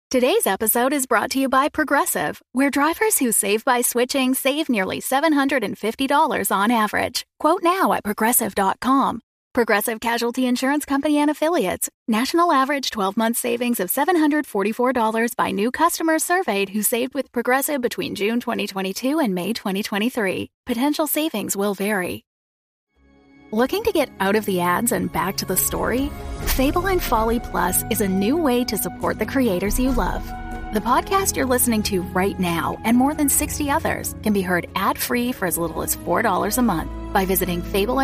Today's episode is brought to you by Progressive, where drivers who save by switching save nearly $750 on average. Quote now at Progressive.com. Progressive Casualty Insurance Company and Affiliates. National average 12-month savings of $744 by new customers surveyed who saved with Progressive between June 2022 and May 2023. Potential savings will vary. Looking to get out of the ads and back to the story? Fable and Folly Plus is a new way to support the creators you love. The podcast you're listening to right now and more than 60 others can be heard ad-free for as little as $4 a month by visiting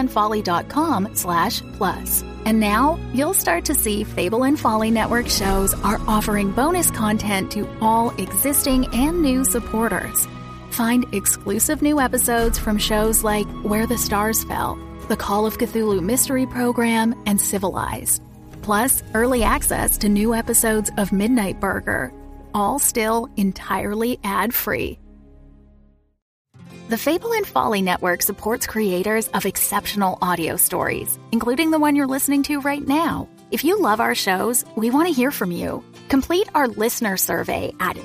fableandfolly.com/plus. And now you'll start to see Fable and Folly Network shows are offering bonus content to all existing and new supporters. Find exclusive new episodes from shows like Where the Stars Fell, the Call of Cthulhu Mystery Program, and Civilized. Plus, early access to new episodes of Midnight Burger, all still entirely ad-free. The Fable and Folly Network supports creators of exceptional audio stories, including the one you're listening to right now. If you love our shows, we want to hear from you. Complete our listener survey at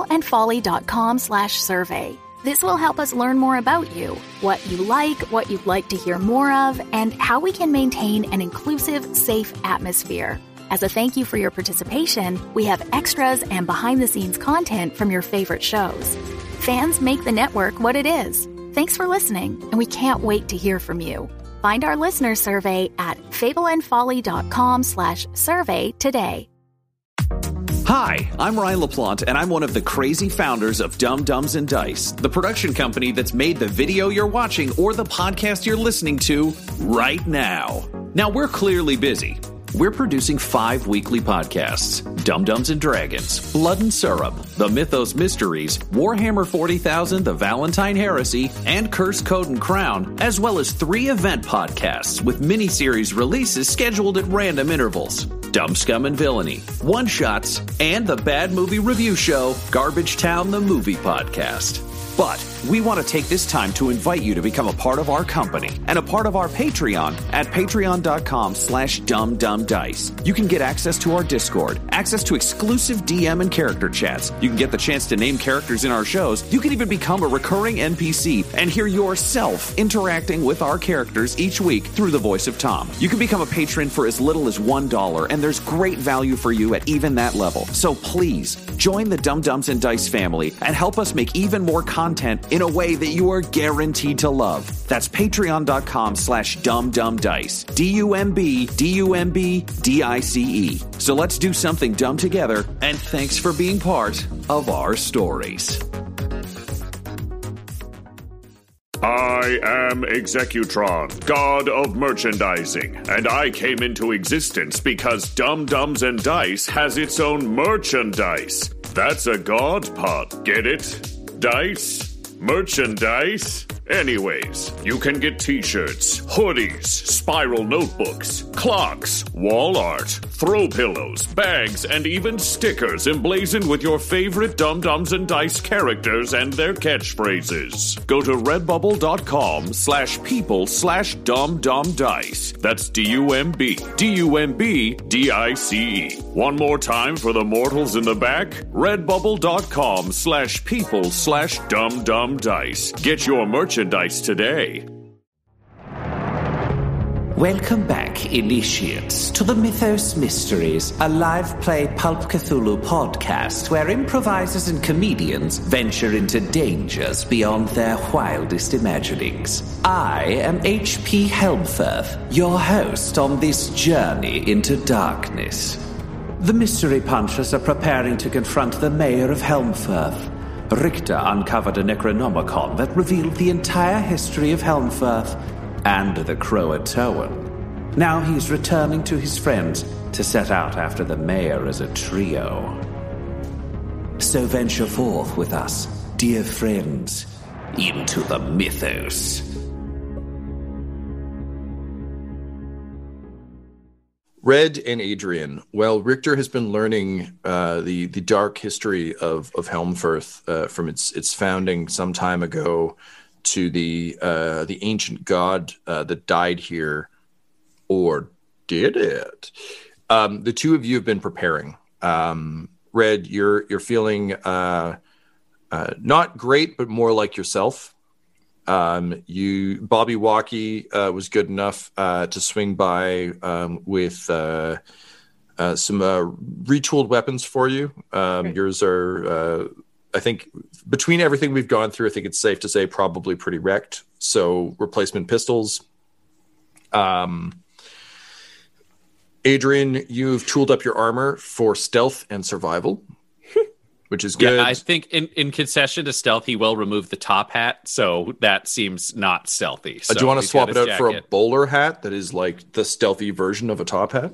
fableandfolly.com/survey. This will help us learn more about you, what you like, what you'd like to hear more of, and how we can maintain an inclusive, safe atmosphere. As a thank you for your participation, we have extras and behind-the-scenes content from your favorite shows. Fans make the network what it is. Thanks for listening, and we can't wait to hear from you. Find our listener survey at fableandfolly.com/survey today. Hi, I'm Ryan LaPlante, and I'm one of the crazy founders of Dumb Dumbs and Dice, the production company that's made the video you're watching or the podcast you're listening to right now. Now, we're clearly busy. We're producing 5 weekly podcasts: Dumb Dumbs and Dragons, Blood and Syrup, The Mythos Mysteries, Warhammer 40,000, The Valentine Heresy, and Curse, Code, and Crown, as well as 3 event podcasts with miniseries releases scheduled at random intervals: Dumb Scum and Villainy, One Shots, and the bad movie review show, Garbage Town, the Movie Podcast. But we want to take this time to invite you to become a part of our company and a part of our Patreon at patreon.com/dumbdumbdice. You can get access to our Discord, access to exclusive DM and character chats. You can get the chance to name characters in our shows. You can even become a recurring NPC and hear yourself interacting with our characters each week through the voice of Tom. You can become a patron for as little as $1, and there's great value for you at even that level. So please, join the Dumb Dumbs and Dice family and help us make even more content in a way that you are guaranteed to love. That's patreon.com/dumbdumbdice. DUMBDICE. So let's do something dumb together, and thanks for being part of our stories. I am Executron, god of merchandising, and I came into existence because Dumb Dumbs and Dice has its own merchandise. That's a god pot, get it? Dice? Merchandise? Anyways, you can get t-shirts, hoodies, spiral notebooks, clocks, wall art, throw pillows, bags, and even stickers emblazoned with your favorite Dumb Dumbs and Dice characters and their catchphrases. Go to redbubble.com/people/dumbdumbdice. That's DUMBDICE. One more time for the mortals in the back. redbubble.com/people/dumbdumbdice. Get your merchandise today. Welcome back, initiates, to the Mythos Mysteries, a live play Pulp Cthulhu podcast where improvisers and comedians venture into dangers beyond their wildest imaginings. I am H.P. Helmfirth, your host on this journey into darkness. The Mystery Punchers are preparing to confront the mayor of Helmfirth. Richter uncovered a Necronomicon that revealed the entire history of Helmfirth and the Croatoan. Now he's returning to his friends to set out after the mayor as a trio. So venture forth with us, dear friends, into the mythos. Red and Adrian, while Richter has been learning the dark history of Helmfirth from its founding some time ago to the ancient god that died here, or did it? The two of you have been preparing. Red, you're feeling not great, but more like yourself. Bobby Walkie was good enough to swing by with some retooled weapons for you. Yours are, I think, between everything we've gone through, I think it's safe to say probably pretty wrecked. So replacement pistols. Adrian, you've tooled up your armor for stealth and survival, which is good. Yeah, I think in concession to stealth, he will remove the top hat, so that seems not stealthy. So do you want to swap it out for a jacket. bowler hat that is like the stealthy version of a top hat?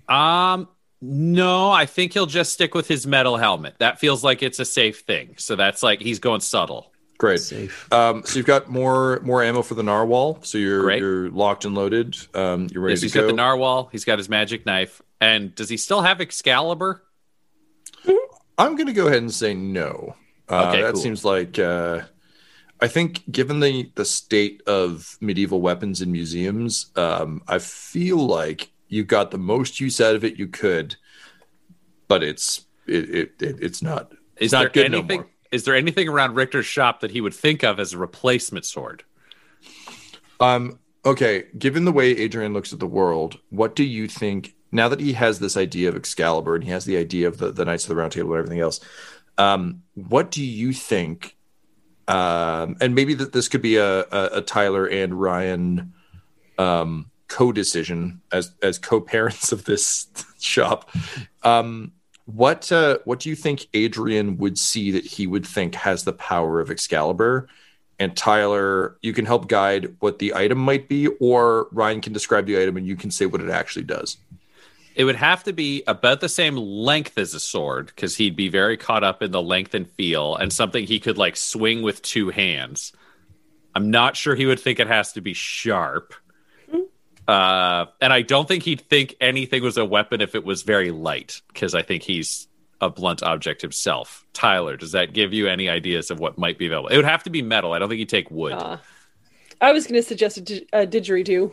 No, I think he'll just stick with his metal helmet. That feels like it's a safe thing. So that's like he's going subtle. Great. Safe. So you've got more ammo for the narwhal. So you're locked and loaded. You're ready to go. He's got the narwhal. He's got his magic knife. And does he still have Excalibur? I'm going to go ahead and say no. Okay, that cool. seems like I think given the state of medieval weapons in museums, I feel like you got the most use out of it you could, but it's not. It's not good no more. Is there anything around Richter's shop that he would think of as a replacement sword? Okay, given the way Adrian looks at the world, what do you think, now that he has this idea of Excalibur and he has the idea of the Knights of the Round Table and everything else, what do you think, and maybe this could be a Tyler and Ryan co-decision as co-parents of this shop, what do you think Adrian would see that he would think has the power of Excalibur? And Tyler, you can help guide what the item might be, or Ryan can describe the item and you can say what it actually does. It would have to be about the same length as a sword, because he'd be very caught up in the length and feel, and something he could like swing with two hands. I'm not sure he would think it has to be sharp. And I don't think he'd think anything was a weapon if it was very light, because I think he's a blunt object himself. Tyler, does that give you any ideas of what might be available? It would have to be metal. I don't think he'd take wood. I was going to suggest a didgeridoo.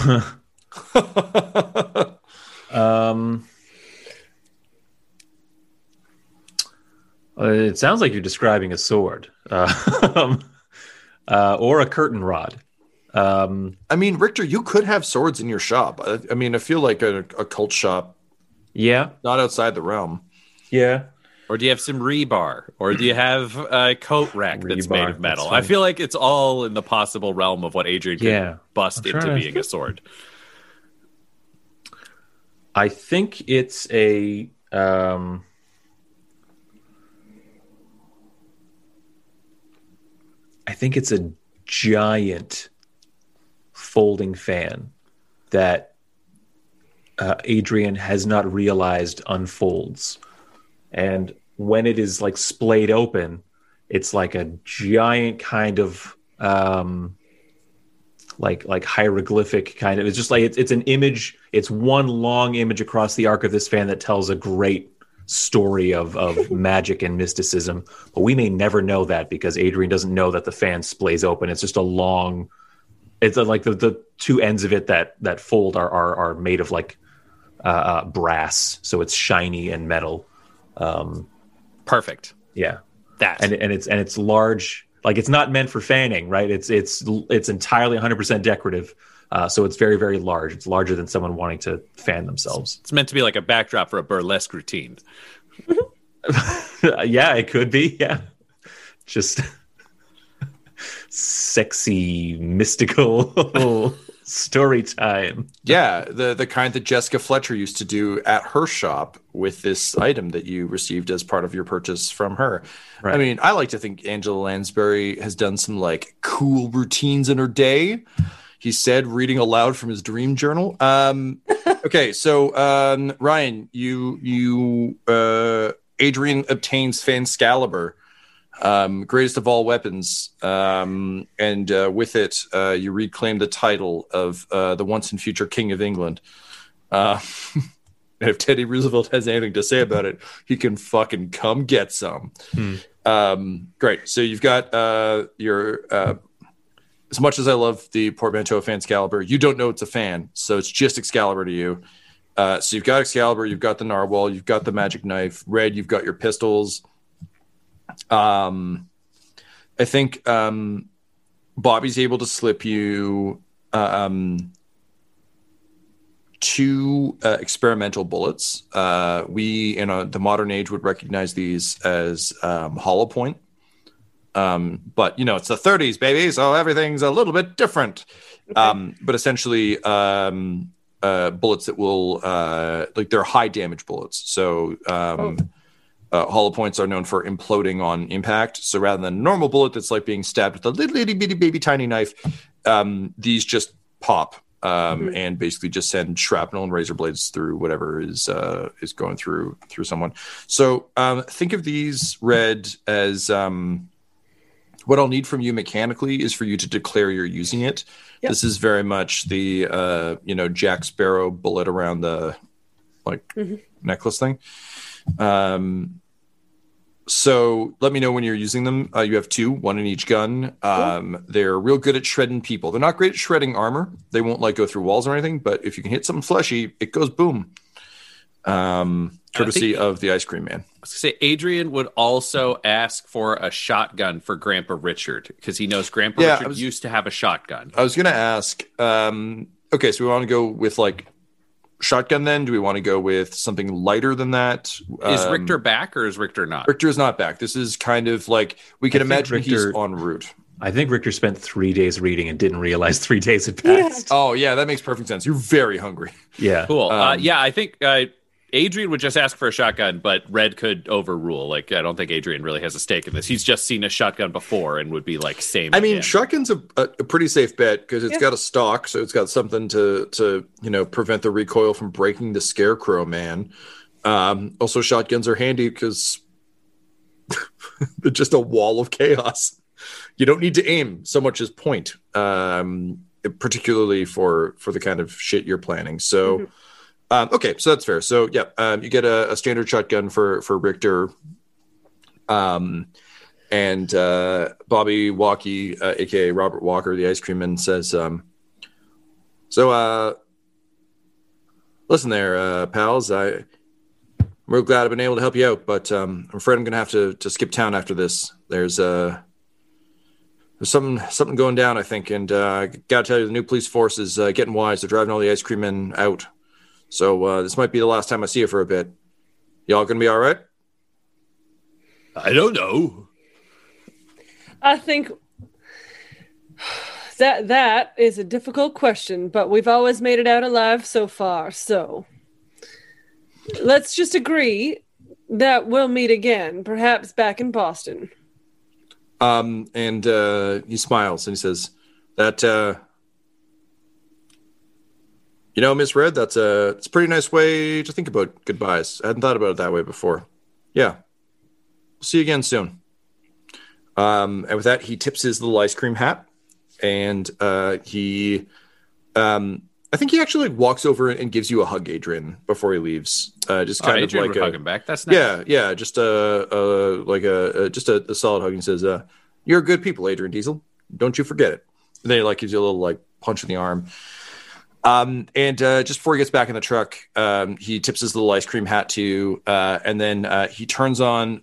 It sounds like you're describing a sword or a curtain rod. I mean, Richter, you could have swords in your shop. I mean, I feel like a cult shop. Yeah. Not outside the realm. Yeah. Or do you have some rebar? Or do you have a coat rack that's made of metal? I feel like it's all in the possible realm of what Adrian could bust into being a sword. I think it's a... I think it's a giant folding fan that Adrian has not realized unfolds. And when it is like splayed open, it's like a giant kind of like hieroglyphic kind of. It's just like it's an image. It's one long image across the arc of this fan that tells a great story of magic and mysticism. But we may never know that because Adrian doesn't know that the fan splays open. It's just a long. It's like the two ends of it that fold are made of like brass, so it's shiny and metal. Perfect. Yeah, that and it's large. Like it's not meant for fanning, right? It's entirely 100% decorative. So it's very, very large. It's larger than someone wanting to fan themselves. It's meant to be like a backdrop for a burlesque routine. Yeah, it could be. Yeah, just sexy, mystical story time. Yeah, the kind that Jessica Fletcher used to do at her shop with this item that you received as part of your purchase from her. Right. I mean, I like to think Angela Lansbury has done some like cool routines in her day. He said, reading aloud from his dream journal. Okay, so Ryan, you Adrian obtains Fanscalibur, greatest of all weapons, and with it, you reclaim the title of the once and future King of England. And if Teddy Roosevelt has anything to say about it, he can fucking come get some. Great. So you've got your. As much as I love the portmanteau of Fanscalibur, you don't know it's a fan, so it's just Excalibur to you. So you've got Excalibur, you've got the Narwhal, you've got the magic knife. Red, you've got your pistols. I think Bobby's able to slip you 2 experimental bullets. We in the modern age would recognize these as hollow point. But it's the 30s, baby, so everything's a little bit different. Okay. But essentially bullets that will they're high damage bullets. So hollow points are known for imploding on impact. So rather than a normal bullet that's like being stabbed with a little itty bitty baby tiny knife, these just pop and basically just send shrapnel and razor blades through whatever is going through someone. So think of these, Red, as what I'll need from you mechanically is for you to declare you're using it. Yep. This is very much the Jack Sparrow bullet around the necklace thing. So let me know when you're using them. You have 2, 1 in each gun. They're real good at shredding people. They're not great at shredding armor. They won't go through walls or anything, but if you can hit something fleshy, it goes boom. Courtesy of the Ice Cream Man. I was going to say, Adrian would also ask for a shotgun for Grandpa Richard, because he knows Grandpa Richard used to have a shotgun. I was going to ask, okay, so we want to go with shotgun then? Do we want to go with something lighter than that? Is Richter back or is Richter not? Richter is not back. This is kind of we can imagine he's en route. I think Richter spent 3 days reading and didn't realize 3 days had passed. Yeah. Oh, yeah, that makes perfect sense. You're very hungry. Yeah. Cool. I think Adrian would just ask for a shotgun, but Red could overrule. I don't think Adrian really has a stake in this. He's just seen a shotgun before and would be same. I mean, shotgun's a pretty safe bet because it's got a stock, so it's got something to prevent the recoil from breaking the Scarecrow Man. Also, shotguns are handy because they're just a wall of chaos. You don't need to aim so much as point, particularly for the kind of shit you're planning. So. Okay, so that's fair. So you get a standard shotgun for Richter, and Bobby Walkie, aka Robert Walker, the Ice Cream Man, says, listen there, pals. I'm real glad I've been able to help you out, but I'm afraid I'm gonna have to skip town after this. There's something going down, I think, and gotta tell you, the new police force is getting wise. They're driving all the Ice Cream Men out. So this might be the last time I see you for a bit. Y'all gonna be all right? I don't know. I think that is a difficult question, but we've always made it out alive so far. So let's just agree that we'll meet again, perhaps back in Boston. And he smiles and he says that. Miss Red, it's a pretty nice way to think about goodbyes. I hadn't thought about it that way before. Yeah. See you again soon. And with that, he tips his little ice cream hat, and I think he actually walks over and gives you a hug, Adrian, before he leaves. Just kind of Adrian would hug him back. That's nice. Yeah. Just a solid hug. And says, "You're good people, Adrian Diesel. Don't you forget it." And then he gives you a little punch in the arm. And just before he gets back in the truck, he tips his little ice cream hat to you, and then he turns on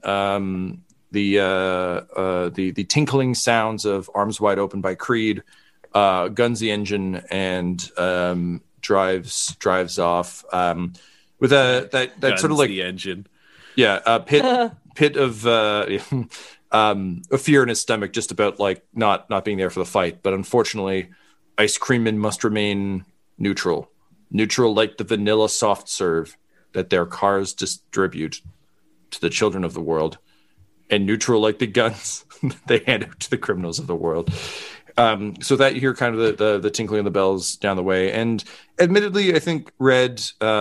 the tinkling sounds of Arms Wide Open by Creed, guns the engine, and drives off with that guns sort of the engine. Yeah, a pit of a fear in his stomach just about not being there for the fight. But unfortunately, Ice Cream Men must remain neutral like the vanilla soft serve that their cars distribute to the children of the world, and neutral like the guns they hand out to the criminals of the world. So that you hear kind of the tinkling of the bells down the way. And admittedly, I think, Red,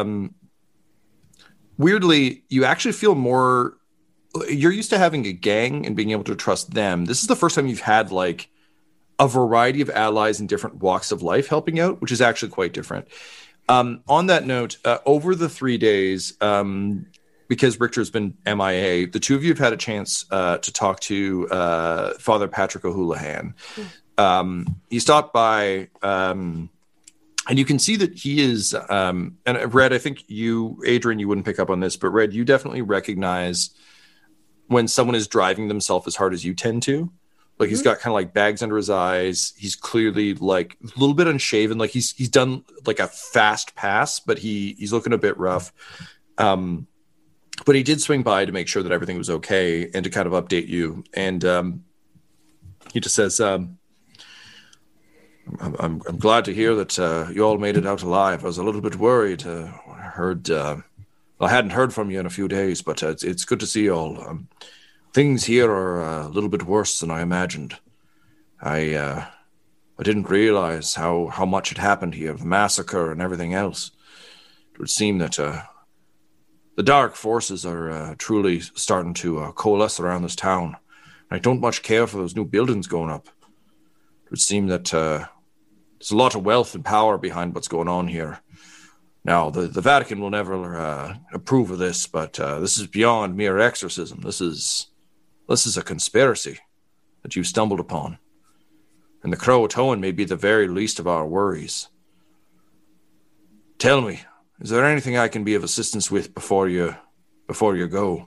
weirdly, you actually feel more, you're used to having a gang and being able to trust them. This is the first time you've had a variety of allies in different walks of life helping out, which is actually quite different. On that note, over the 3 days, because Richter's been MIA, the two of you have had a chance to talk to Father Patrick O'Houlihan. He stopped by And you can see that he is, and Red, I think Adrian, you wouldn't pick up on this, but Red, you definitely recognize when someone is driving themselves as hard as you tend to. Like he's got kind of like bags under his eyes. He's clearly like a little bit unshaven. Like he's done like a fast pass, but he's looking a bit rough. But he did swing by to make sure that everything was okay and to kind of update you. And he just says, I'm glad to hear that you all made it out alive. I was a little bit worried. I hadn't heard from you in a few days, but it's good to see you all. Things here are a little bit worse than I imagined. I didn't realize how much had happened here, the massacre and everything else. It would seem that the dark forces are truly starting to coalesce around this town. I don't much care for those new buildings going up. It would seem that there's a lot of wealth and power behind what's going on here. Now, the Vatican will never approve of this, but this is beyond mere exorcism. This is a conspiracy that you've stumbled upon. And the Croatoan may be the very least of our worries. Tell me, is there anything I can be of assistance with before you go?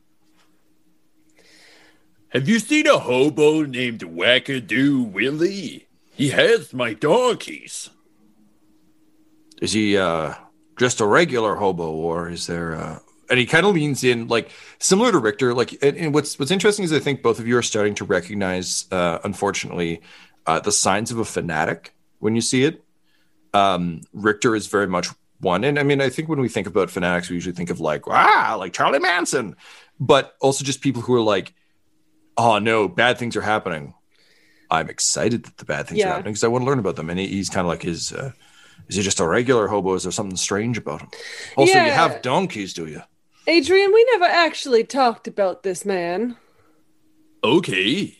Have you seen a hobo named Wackadoo Willie? He has my donkeys. Is he just a regular hobo, or is there... And he kind of leans in, like, similar to Richter. Like, and what's interesting is I think both of you are starting to recognize, unfortunately, the signs of a fanatic when you see it. Richter is very much one. And I mean, I think when we think about fanatics, we usually think of like Charlie Manson. But also just people who are like, oh, no, bad things are happening. I'm excited that the bad things are happening because I want to learn about them. And he's kind of like is he just a regular hobo? Is there something strange about him? Also, you have donkeys, do you? Adrian, we never actually talked about this man. Okay.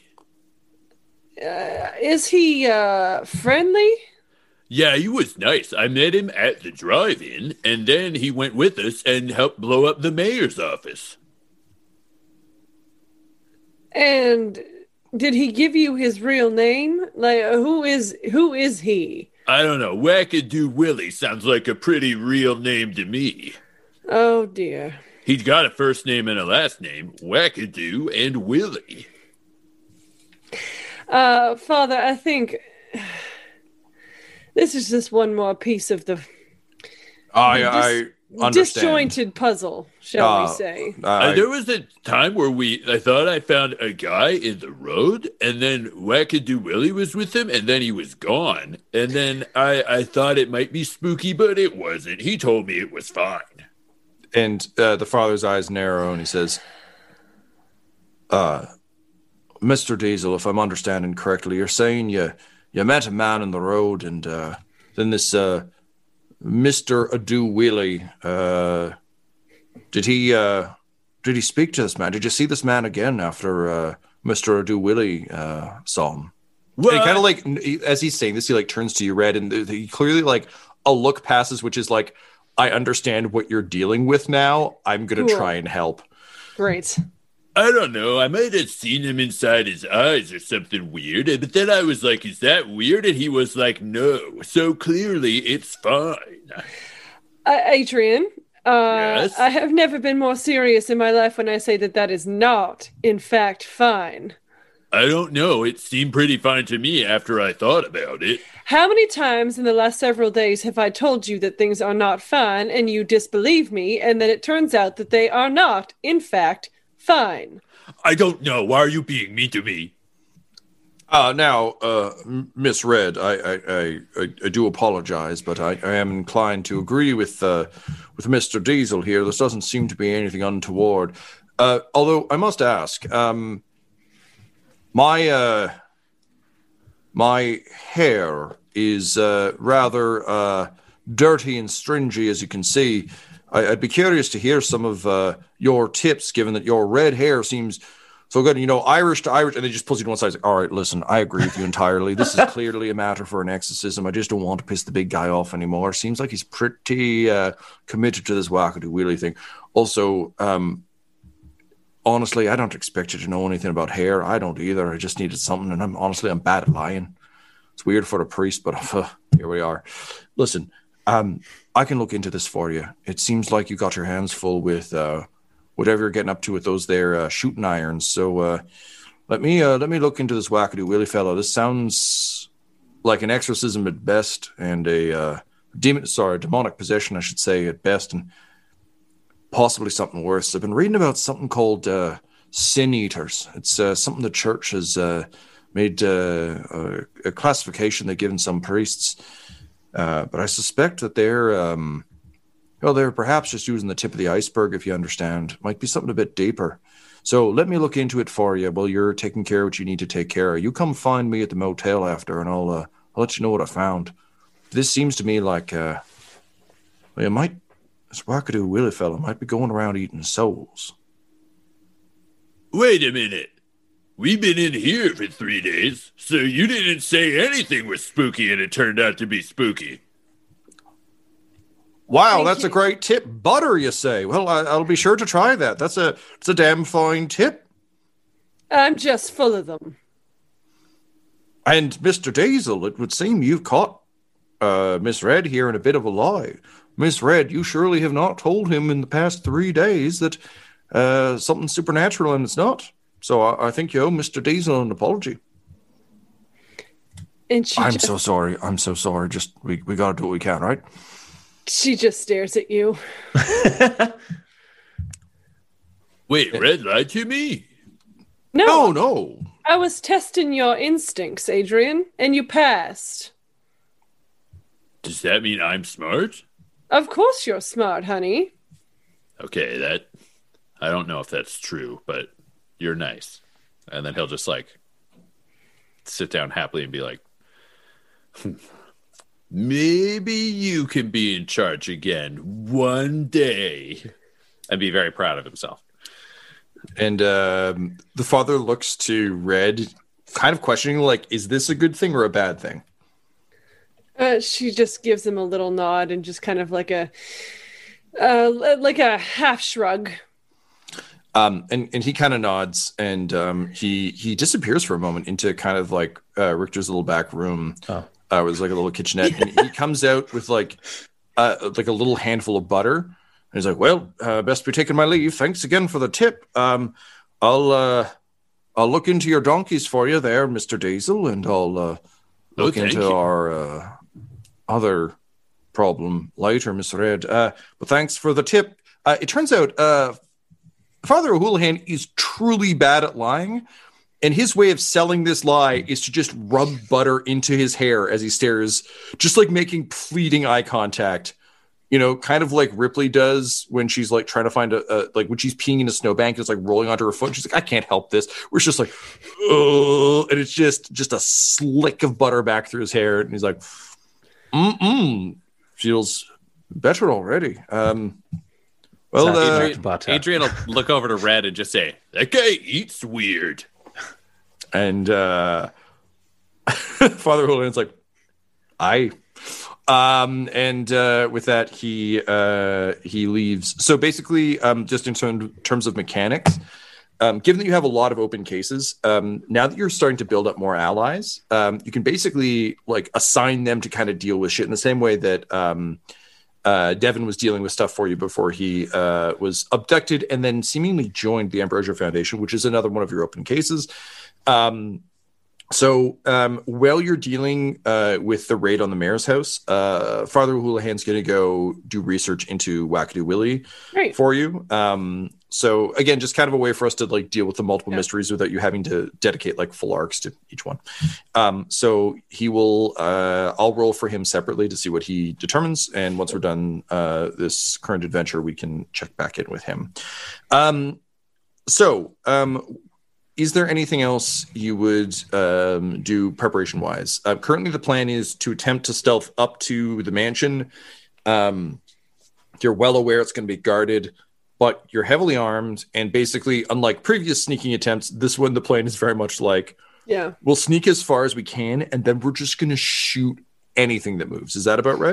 Is he friendly? Yeah, he was nice. I met him at the drive-in, and then he went with us and helped blow up the mayor's office. And did he give you his real name? Like, who is he? I don't know. Wackadoo Willie sounds like a pretty real name to me. Oh, dear. He's got a first name and a last name, Wackadoo and Willie. Father, I think this is just one more piece of the I understand. Disjointed puzzle, shall we say. There was a time where I thought I found a guy in the road, and then Wackadoo Willie was with him, and then he was gone. And then I thought it might be spooky, but it wasn't. He told me it was fine. And the father's eyes narrow, and he says, Mr. Diesel, if I'm understanding correctly, you're saying you met a man in the road, and then this Mr. Adu Willie, did he speak to this man? Did you see this man again after Mr. Adu Willie saw him? Well, and he kind of like, as he's saying this, he like turns to you, Red, and he clearly like a look passes, which is like, I understand what you're dealing with now. I'm going to try and help. Great. I don't know. I might have seen him inside his eyes or something weird. But then I was like, is that weird? And he was like, no. So clearly it's fine. Adrian, yes? I have never been more serious in my life when I say that is not, in fact, fine. I don't know. It seemed pretty fine to me after I thought about it. How many times in the last several days have I told you that things are not fine and you disbelieve me, and then it turns out that they are not, in fact, fine? I don't know. Why are you being mean to me? Now, Miss Red, I do apologize, but I am inclined to agree with Mr. Diesel here. This doesn't seem to be anything untoward. Although I must ask, my hair is rather dirty and stringy, as you can see. I'd be curious to hear some of your tips, given that your red hair seems so good. You know, Irish to Irish, and they just pulls you to one side. Like, all right, listen, I agree with you entirely. This is clearly a matter for an exorcism. I just don't want to piss the big guy off anymore. Seems like he's pretty committed to this Wackadoo Willie thing. Also, honestly, I don't expect you to know anything about hair. I don't either. I just needed something, and I'm bad at lying. It's weird for a priest, but here we are. Listen, I can look into this for you. It seems like you got your hands full with whatever you're getting up to with those there shooting irons. So let me look into this wackadoo Willie fellow. This sounds like an exorcism at best, and a demonic possession, I should say, at best, and possibly something worse. I've been reading about something called sin eaters. It's something the church has made a classification they've given some priests. But I suspect that they're perhaps just using the tip of the iceberg, if you understand. Might be something a bit deeper. So let me look into it for you while you're taking care of what you need to take care of. You come find me at the motel after, and I'll let you know what I found. This seems to me like this wackadoo Willie fellow might be going around eating souls. Wait a minute. We've been in here for 3 days, so you didn't say anything was spooky and it turned out to be spooky. Wow, that's a great tip. Butter, you say? Well, I'll be sure to try that. It's a damn fine tip. I'm just full of them. And Mr. Diesel, it would seem you've caught Miss Red here in a bit of a lie. Miss Red, you surely have not told him in the past 3 days that something's supernatural, and it's not. So I think you owe Mr. Diesel an apology. And so sorry. I'm so sorry. Just we got to do what we can, right? She just stares at you. Wait, Red lied to me? No. I was testing your instincts, Adrian, and you passed. Does that mean I'm smart? Of course you're smart, honey. Okay, I don't know if that's true, but you're nice. And then he'll just sit down happily and be like, maybe you can be in charge again one day. And be very proud of himself. And the father looks to Red, kind of questioning, is this a good thing or a bad thing? She just gives him a little nod and just kind of like a half shrug. And he kind of nods, and he disappears for a moment into kind of Richter's little back room. It was like a little kitchenette, and he comes out with a little handful of butter. And he's like, "Well, best be taking my leave. Thanks again for the tip. I'll look into your donkeys for you there, Mr. Diesel, and I'll look into our other problem later, Miss Red. But thanks for the tip. It turns out Father O'Houlihan is truly bad at lying, and his way of selling this lie is to just rub butter into his hair as he stares, just making pleading eye contact. Kind of like Ripley does when she's trying to find when she's peeing in a snowbank, it's rolling onto her foot. And she's like, I can't help this. We're just oh, and it's just a slick of butter back through his hair. And he's like, feels better already. Adrian will look over to Red and just say, that guy eats weird. And Father Houlihan's like, aye. With that, he leaves. So basically, just in terms of mechanics, given that you have a lot of open cases, now that you're starting to build up more allies, you can basically assign them to kind of deal with shit in the same way that Devin was dealing with stuff for you before he was abducted and then seemingly joined the Ambrosia Foundation, which is another one of your open cases. So while you're dealing with the raid on the mayor's house, Father Houlihan's going to go do research into Wackadoo Willie for you. So again, just kind of a way for us to deal with the multiple mysteries without you having to dedicate full arcs to each one. So he will, I'll roll for him separately to see what he determines. And once we're done this current adventure, we can check back in with him. Is there anything else you would do preparation-wise? Currently, the plan is to attempt to stealth up to the mansion. You're well aware it's going to be guarded, but you're heavily armed, and basically, unlike previous sneaking attempts, this one, the plan is very much we'll sneak as far as we can, and then we're just going to shoot anything that moves. Is that about right?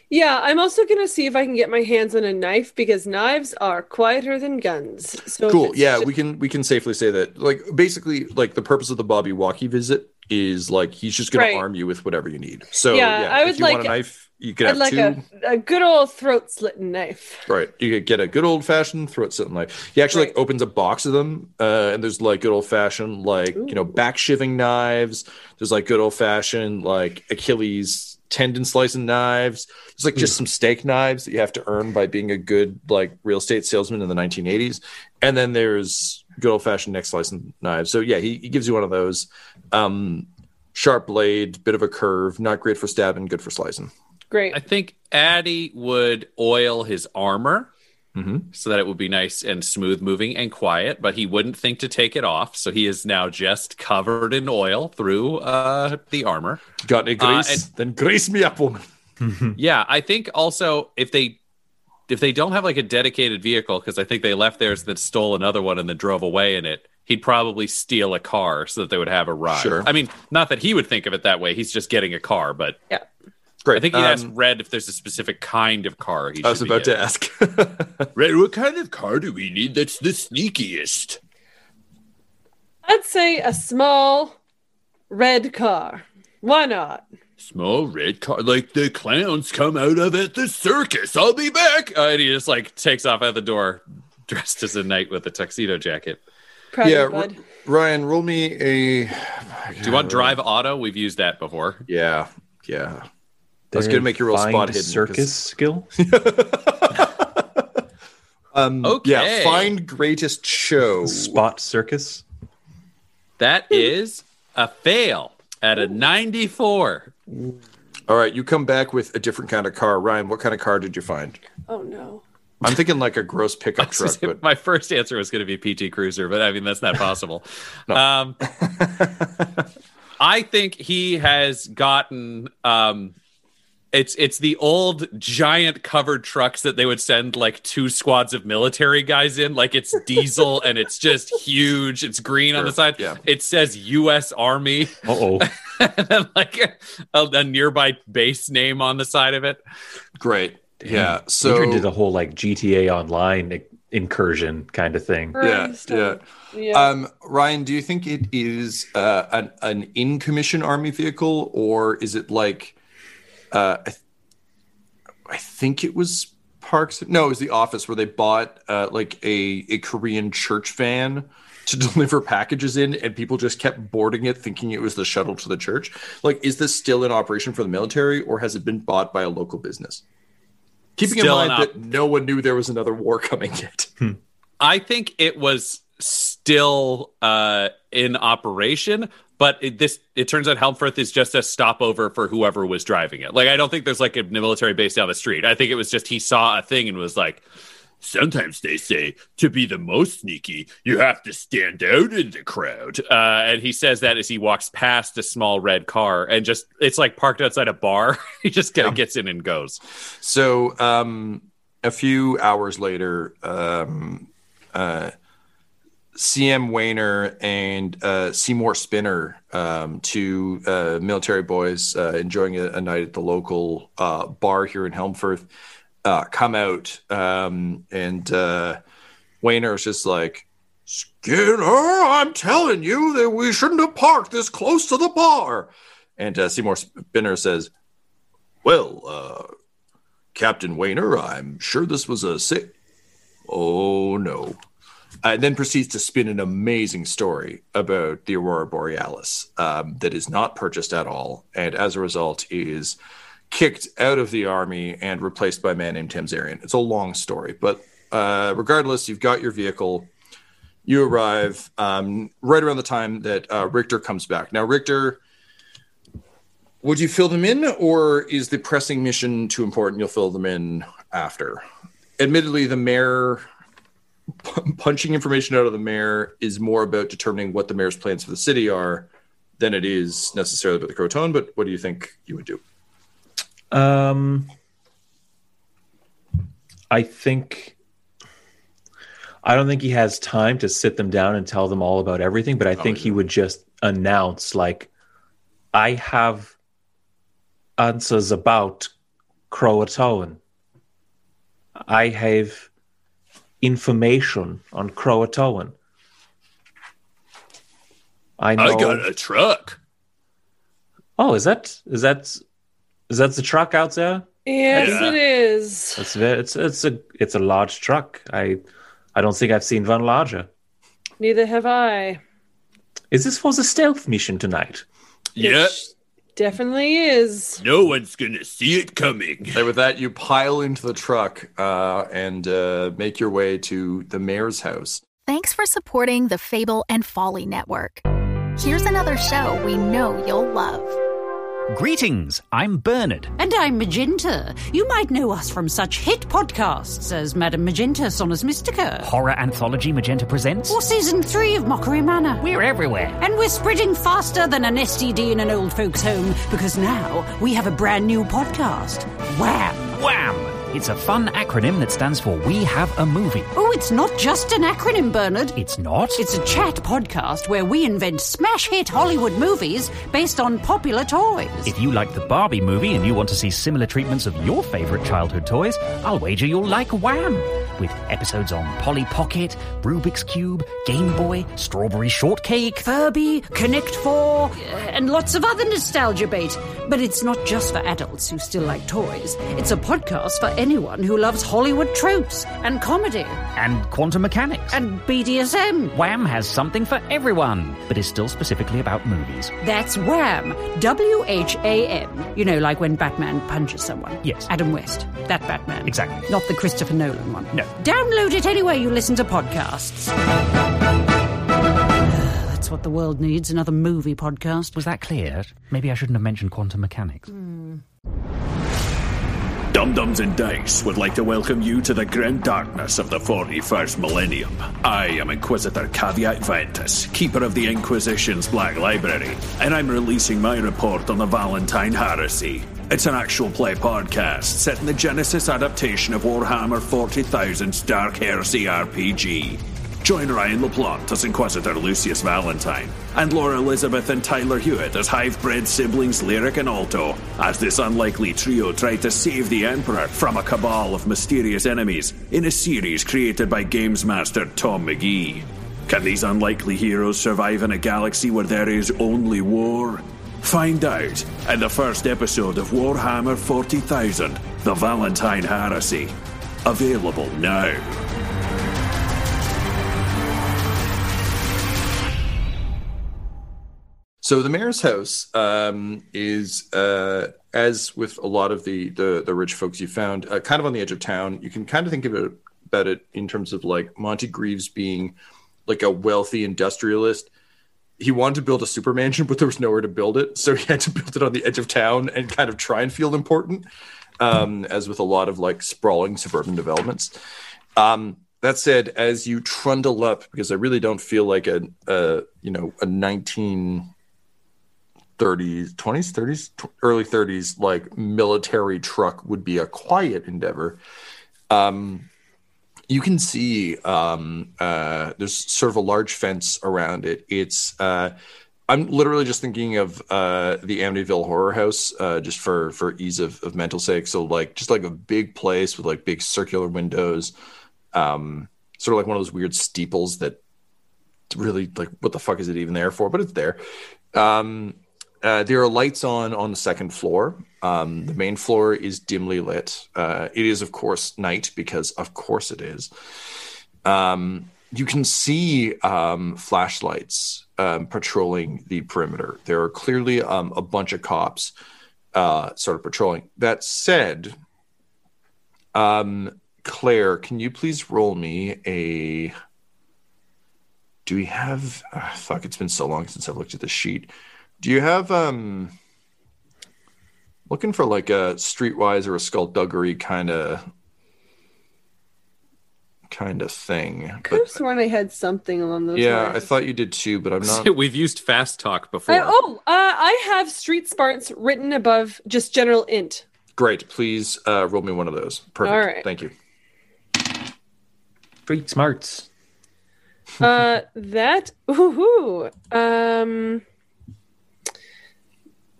Yeah, I'm also gonna see if I can get my hands on a knife because knives are quieter than guns. So if Cool. it's Yeah, just- we can safely say that. Like, basically, like the purpose of the Bobby Walkie visit is like he's just going Right. to arm you with whatever you need. So Yeah, I if would you want like- a knife, you could I'd have like two. a good old throat slitting knife. Right. You could get a good old fashioned throat slit knife. He actually like Right. opens a box of them, and there's like good old fashioned like back shiving knives. There's like good old fashioned like Achilles tendon slicing knives. There's like just some steak knives that you have to earn by being a good like real estate salesman in the 1980s. And then there's good old fashioned neck slicing knives. So yeah, he gives you one of those. Sharp blade, bit of a curve, not great for stabbing, good for slicing. Great. I think Addy would oil his armor so that it would be nice and smooth moving and quiet, but he wouldn't think to take it off. So he is now just covered in oil through the armor. Got any grease? Then grease me up, woman. Yeah, I think also if they don't have like a dedicated vehicle, because I think they left theirs that stole another one and then drove away in it, he'd probably steal a car so that they would have a ride. Sure. I mean, not that he would think of it that way. He's just getting a car, but Yeah. Great. I think he'd ask Red if there's a specific kind of car he should I was be about to getting. ask. Red, what kind of car do we need that's the sneakiest? I'd say a small red car. Why not? Small red car, like the clowns come out of at the circus. I'll be back. And he just like takes off out the door dressed as a knight with a tuxedo jacket. Proud Yeah, of you, bud. Ryan, roll me a. Do you want drive auto? We've used that before. Yeah. I was gonna make your real Find spot hidden. circus skill. Okay. Yeah, find greatest show. Spot circus. That is a fail at a 94. All right, you come back with a different kind of car. Ryan, what kind of car did you find? Oh no. I'm thinking like a gross pickup truck, but My first answer was going to be PT Cruiser, but I mean, that's not possible. I think he has gotten it's the old giant covered trucks that they would send like 2 squads of military guys in. Like it's diesel and it's just huge. It's green on the side. yeah. It says U.S. Army Uh-oh. and then like a nearby base name on the side of it. great. Yeah. So Adrian did a whole like GTA Online incursion kind of thing. Yeah. Ryan, do you think it is an in-commission army vehicle, or is it like I think it was Parks? No, it was the office where they bought like a Korean church van to deliver packages in, and people just kept boarding it thinking it was the shuttle to the church. Like, is this still in operation for the military, or has it been bought by a local business? Keeping Still in in mind that no one knew there was another war coming yet. I think it was still in operation, but it turns out Helmfirth is just a stopover for whoever was driving it. Like, I don't think there's like a military base down the street. I think it was just he saw a thing and was like, Sometimes they say to be the most sneaky, you have to stand out in the crowd. and he says that as he walks past a small red car and just it's like parked outside a bar. He just kind of gets in and goes. So a few hours later, CM Wayner and Seymour Spinner, 2 military boys enjoying a night at the local bar here in Helmfirth, come out, and Wayner is just like, Skinner, I'm telling you that we shouldn't have parked this close to the bar. And Seymour Spinner says, well, Captain Wayner, I'm sure this was a sick. Oh, no. And then proceeds to spin an amazing story about the Aurora Borealis that is not purchased at all, and as a result is kicked out of the army and replaced by a man named Tamzarian. It's a long story, but regardless, you've got your vehicle. You arrive right around the time that Richter comes back. Now, Richter, would you fill them in, or is the pressing mission too important? You'll fill them in after. Admittedly, the mayor punching information out of the mayor is more about determining what the mayor's plans for the city are than it is necessarily about the Croton. But what do you think you would do? I don't think he has time to sit them down and tell them all about everything, but I think he would just announce, like, I have answers about Croatoan. I have information on Croatoan. I know. I got a truck. Oh, is that the truck out there? Yes, Yeah. it is. It's a large truck. I don't think I've seen one larger. Neither have I. Is this for the stealth mission tonight? Yeah. Definitely is. No one's gonna see it coming. And with that, you pile into the truck and make your way to the mayor's house. Thanks for supporting the Fable and Folly Network. Here's another show we know you'll love. Greetings, I'm Bernard. And I'm Magenta. You might know us from such hit podcasts as Madame Magenta, Sonus Mystica. Horror anthology Magenta Presents. Or Season 3 of Mockery Manor. We're everywhere. And we're spreading faster than an STD in an old folks' home because now we have a brand new podcast. Wham! Wham! It's a fun acronym that stands for We Have a Movie. Oh, it's not just an acronym, Bernard. It's not? It's a chat podcast where we invent smash hit Hollywood movies based on popular toys. If you like the Barbie movie and you want to see similar treatments of your favourite childhood toys, I'll wager you'll like Wham! With episodes on Polly Pocket, Rubik's Cube, Game Boy, Strawberry Shortcake, Furby, Connect 4, and lots of other nostalgia bait. But it's not just for adults who still like toys. It's a podcast for anyone who loves Hollywood tropes and comedy. and quantum mechanics. And BDSM. Wham has something for everyone, but is still specifically about movies. That's Wham. WHAM. You know, like when Batman punches someone. Yes. Adam West. That Batman. Exactly. Not the Christopher Nolan one. No. Download it anywhere you listen to podcasts. That's what the world needs, another movie podcast. Was that clear? Maybe I shouldn't have mentioned quantum mechanics. Dum-Dums and Dice would like to welcome you to the grim darkness of the 41st millennium. I am Inquisitor Caveat Ventus, keeper of the Inquisition's Black Library, and I'm releasing my report on the Valentine Heresy. It's an actual play podcast set in the Genesis adaptation of Warhammer 40,000's Dark Heresy RPG. Join Ryan LaPlante as Inquisitor Lucius Valentine, and Laura Elizabeth and Tyler Hewitt as hive-bred siblings Lyric and Alto, as this unlikely trio try to save the Emperor from a cabal of mysterious enemies in a series created by games master Tom McGee. Can these unlikely heroes survive in a galaxy where there is only war? Find out in the first episode of Warhammer 40,000, The Valentine Heresy. Available now. So the mayor's house is, as with a lot of the rich folks you found, kind of on the edge of town. You can kind of think about it in terms of like Monty Greaves being like a wealthy industrialist. He wanted to build a super mansion, but there was nowhere to build it. So he had to build it on the edge of town and kind of try and feel important, as with a lot of like sprawling suburban developments. That said, as you trundle up, because I really don't feel like a 1930s, 20s, 30s, early 30s, like military truck would be a quiet endeavor. You can see there's sort of a large fence around it. It's I'm literally just thinking of the Amityville Horror House, just for ease of mental sake. So like just like a big place with like big circular windows, sort of like one of those weird steeples that really like what the fuck is it even there for? But it's there. There are lights on the second floor. The main floor is dimly lit. It is, of course, night because, of course, it is. You can see flashlights patrolling the perimeter. There are clearly a bunch of cops sort of patrolling. That said, Claire, can you please roll me a... Do we have... fuck, it's been so long since I've looked at this sheet. Do you have looking for like a Streetwise or a Skullduggery kind of thing? I could have sworn I had something along those lines. Yeah, I thought you did too, but I'm not. We've used fast talk before. I have Street Smarts written above just general int. Great, please roll me one of those. Perfect. All right. Thank you. Street smarts.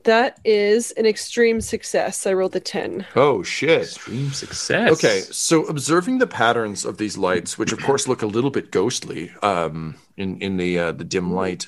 That is an extreme success. I rolled a 10. Oh, shit. Extreme success. Okay, so observing the patterns of these lights, which of course look a little bit ghostly in the dim light,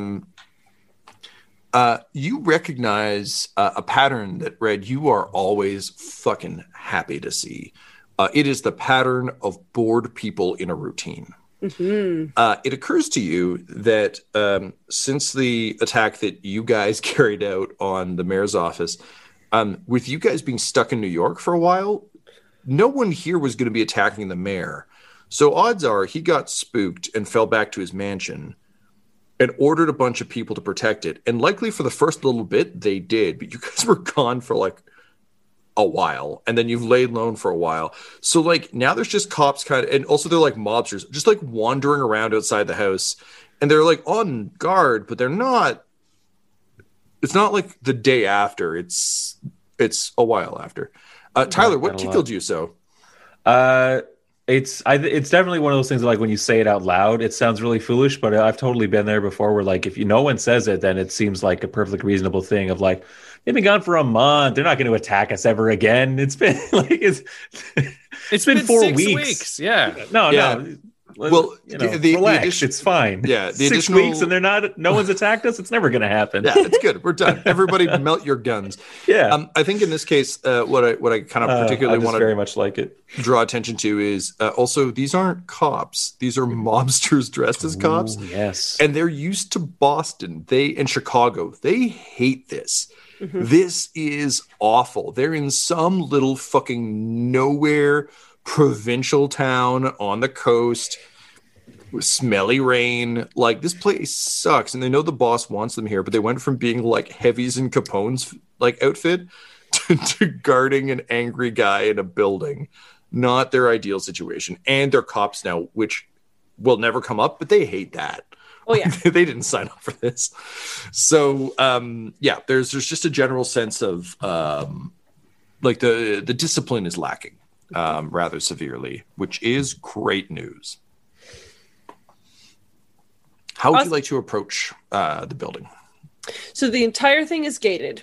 you recognize a pattern that, Red, you are always fucking happy to see. It is the pattern of bored people in a routine. Mm-hmm. It occurs to you that since the attack that you guys carried out on the mayor's office, with you guys being stuck in New York for a while, no one here was going to be attacking the mayor. So odds are he got spooked and fell back to his mansion and ordered a bunch of people to protect it. And likely for the first little bit, they did. But you guys were gone for like a while, and then you've laid low for a while. So like now there's just cops kind of, and also they're like mobsters just like wandering around outside the house, and they're like on guard, but they're not. It's not like the day after. It's a while after. Tyler, what tickled you so? It's definitely one of those things that, like, when you say it out loud, it sounds really foolish, but I've totally been there before where, like, if no one says it, then it seems like a perfectly reasonable thing of, like, they've been gone for a month. They're not going to attack us ever again. It's been, like, it's been 4 weeks. Yeah. No. Well, relax. It's fine. Yeah. 6 weeks and no one's attacked us. It's never going to happen. Yeah, it's good. We're done. Everybody melt your guns. Yeah. I think in this case, what I kind of particularly want to very much like it. Draw attention to is also these aren't cops. These are mobsters dressed as cops. Ooh, yes. And they're used to Boston. And Chicago. They hate this. Mm-hmm. This is awful. They're in some little fucking nowhere provincial town on the coast with smelly rain. Like, this place sucks, and they know the boss wants them here, but they went from being like Heavy's and Capone's like outfit to guarding an angry guy in a building. Not their ideal situation. And they're cops now, which will never come up, but they hate that. Oh yeah. They didn't sign up for this. So there's just a general sense of like the discipline is lacking rather severely, which is great news. How would you like to approach the building? So the entire thing is gated.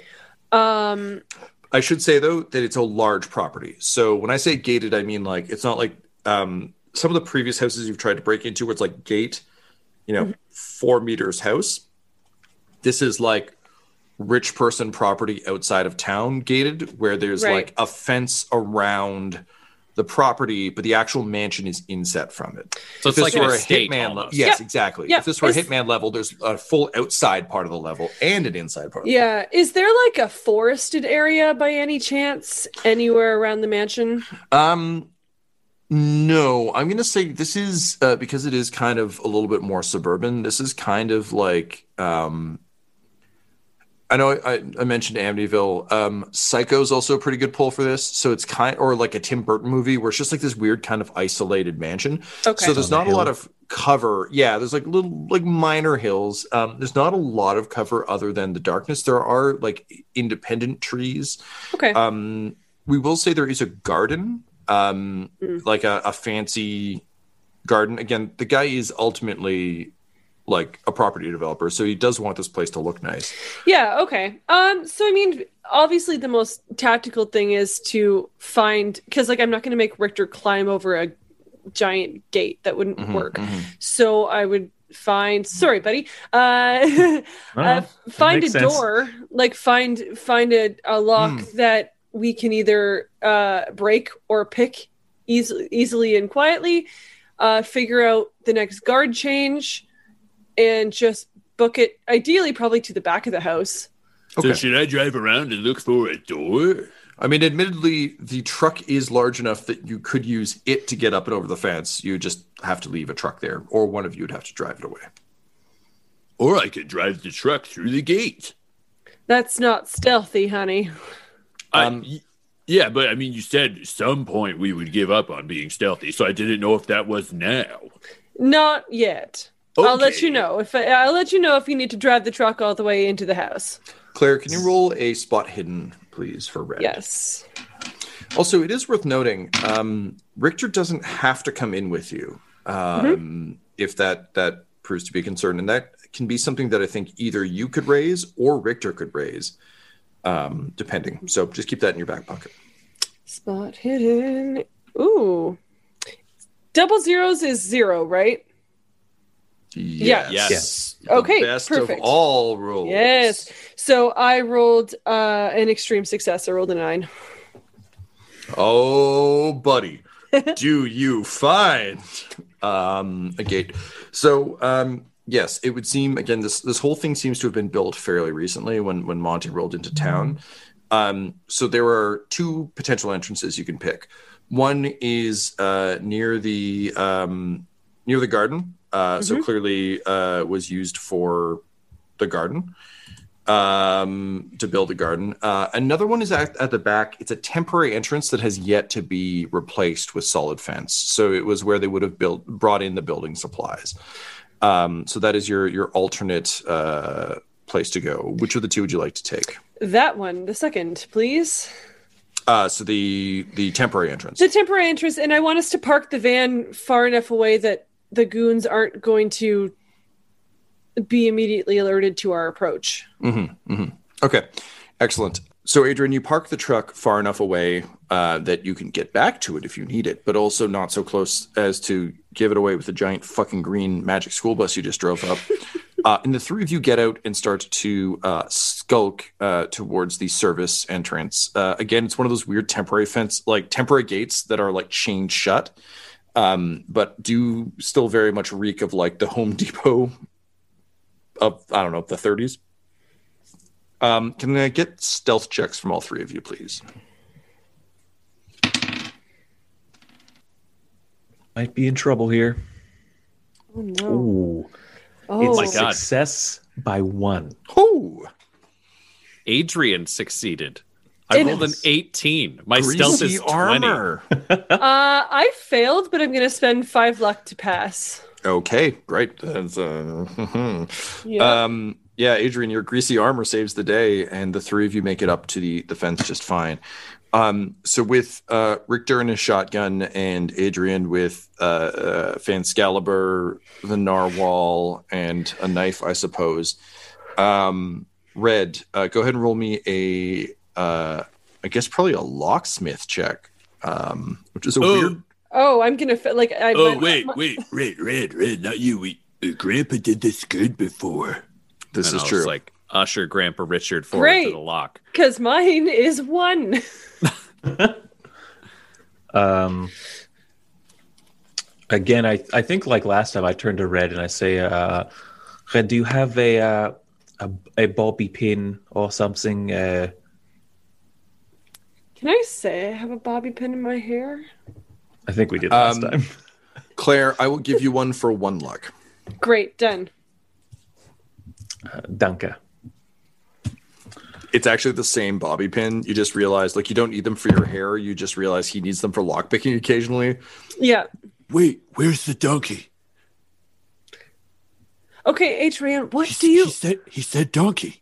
I should say, though, that it's a large property. So when I say gated, I mean, like, it's not like some of the previous houses you've tried to break into where it's like gate, 4 meters house. This is like rich person property outside of town gated, where there's like a fence around the property, but the actual mansion is inset from it. So it's like a Hitman level. Yes, exactly. If this were a Hitman level, there's a full outside part of the level and an inside part. Yeah. Is there like a forested area by any chance anywhere around the mansion? No, I'm going to say this is because it is kind of a little bit more suburban. This is kind of like I know I mentioned Amityville. Psycho's also a pretty good pull for this. So it's or like a Tim Burton movie where it's just like this weird kind of isolated mansion. Okay. So there's not a lot of cover. Yeah, there's like little like minor hills. There's not a lot of cover other than the darkness. There are like independent trees. Okay. We will say there is a garden, like a fancy garden. Again, the guy is ultimately like a property developer, so he does want this place to look nice. Yeah, okay. So I mean, obviously the most tactical thing is to find, because like I'm not going to make Richter climb over a giant gate. That wouldn't work. Mm-hmm. So I would find, sorry buddy, find a door, like find a lock that we can either break or pick easily and quietly, figure out the next guard change, and just book it, ideally probably to the back of the house. Okay. So should I drive around and look for a door? I mean, admittedly, the truck is large enough that you could use it to get up and over the fence. You just have to leave a truck there, or one of you would have to drive it away. Or I could drive the truck through the gate. That's not stealthy, honey. Yeah, but I mean, you said at some point we would give up on being stealthy, so I didn't know if that was now. Not yet. Okay. I'll let you know if you need to drive the truck all the way into the house. Claire, can you roll a spot hidden, please, for Red? Yes. Also, it is worth noting, Richter doesn't have to come in with you if that proves to be a concern, and that can be something that I think either you could raise or Richter could raise, depending. So just keep that in your back pocket. Spot hidden. Ooh. Double zeros is 0, right? Yes. Okay, best perfect. of all rules. Yes. So I rolled an extreme success. I rolled a 9. Oh, buddy. Do you find a gate? So, yes, it would seem, again, this whole thing seems to have been built fairly recently when Monty rolled into town. So there are 2 potential entrances you can pick. One is near the garden. So clearly was used for the garden, to build a garden. Another one is at the back. It's a temporary entrance that has yet to be replaced with solid fence. So it was where they would have brought in the building supplies. So that is your alternate place to go. Which of the 2 would you like to take? That one, the second, please. So the temporary entrance. The temporary entrance, and I want us to park the van far enough away that the goons aren't going to be immediately alerted to our approach. Okay, excellent. So, Adrian, you park the truck far enough away that you can get back to it if you need it, but also not so close as to give it away with the giant fucking green magic school bus you just drove up. And the 3 of you get out and start to skulk towards the service entrance. Again, it's one of those weird temporary gates that are like chained shut, but do still very much reek of like the Home Depot of, I don't know, the 30s. Can I get stealth checks from all 3 of you, please? Might be in trouble here. Oh, no. Ooh. Oh, It's my a God. success by 1. Oh, Adrian succeeded. I rolled an 18. My stealth is 20. armor. I failed, but I'm going to spend 5 luck to pass. Okay, great. That's, yeah, Adrian, your greasy armor saves the day, and the 3 of you make it up to the fence just fine. So with Richter and his shotgun, and Adrian with Fanscalibur, the narwhal, and a knife, I suppose. Red, go ahead and roll me I guess probably a locksmith check, which is a weird. Oh, I'm gonna like. Wait, Red, not you. Grandpa did this good before. This And is I true. was like, usher Grandpa Richard forward Great. to the lock. Because mine is 1. Again, I think like last time I turned to Red and I say, Red, do you have a bobby pin or something? Can I say I have a bobby pin in my hair? I think we did last time. Claire, I will give you 1 for 1 luck. Great, done. Danke. It's actually the same bobby pin. You just realize, like, you don't need them for your hair. You just realize he needs them for lockpicking occasionally. Yeah. Wait, where's the donkey? Okay, Adrian, what do you... He said donkey.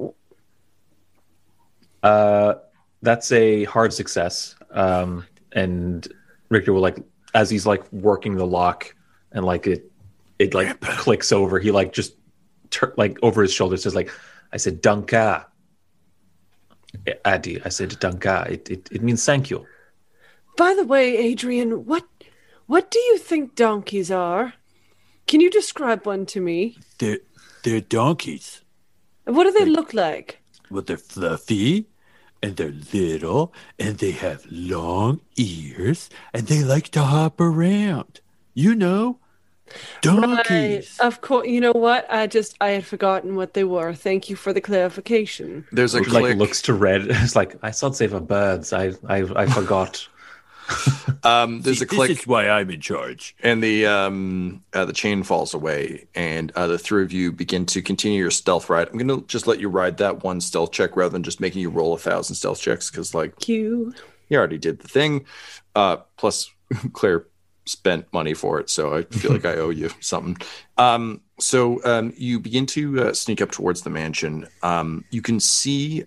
That's a hard success. And Richter will like, as he's like working the lock and like it like clicks over. He like just like over his shoulder says like, I said, Danke. Addy, I said, Danke. It means thank you. By the way, Adrian, what do you think donkeys are? Can you describe one to me? They're donkeys. What do they look like? Well, they're fluffy, and they're little, and they have long ears, and they like to hop around. You know, donkeys. Right. Of course. You know what? I had forgotten what they were. Thank you for the clarification. There's a Like click. looks to Red. It's like, I thought they were birds. I forgot. There's a click. This is why I'm in charge. And the chain falls away, and the 3 of you begin to continue your stealth ride. I'm going to just let you ride that 1 stealth check rather than just making you roll 1,000 stealth checks, because like Q. you already did the thing. Plus, Claire spent money for it, so I feel like I owe you something. So you begin to sneak up towards the mansion. You can see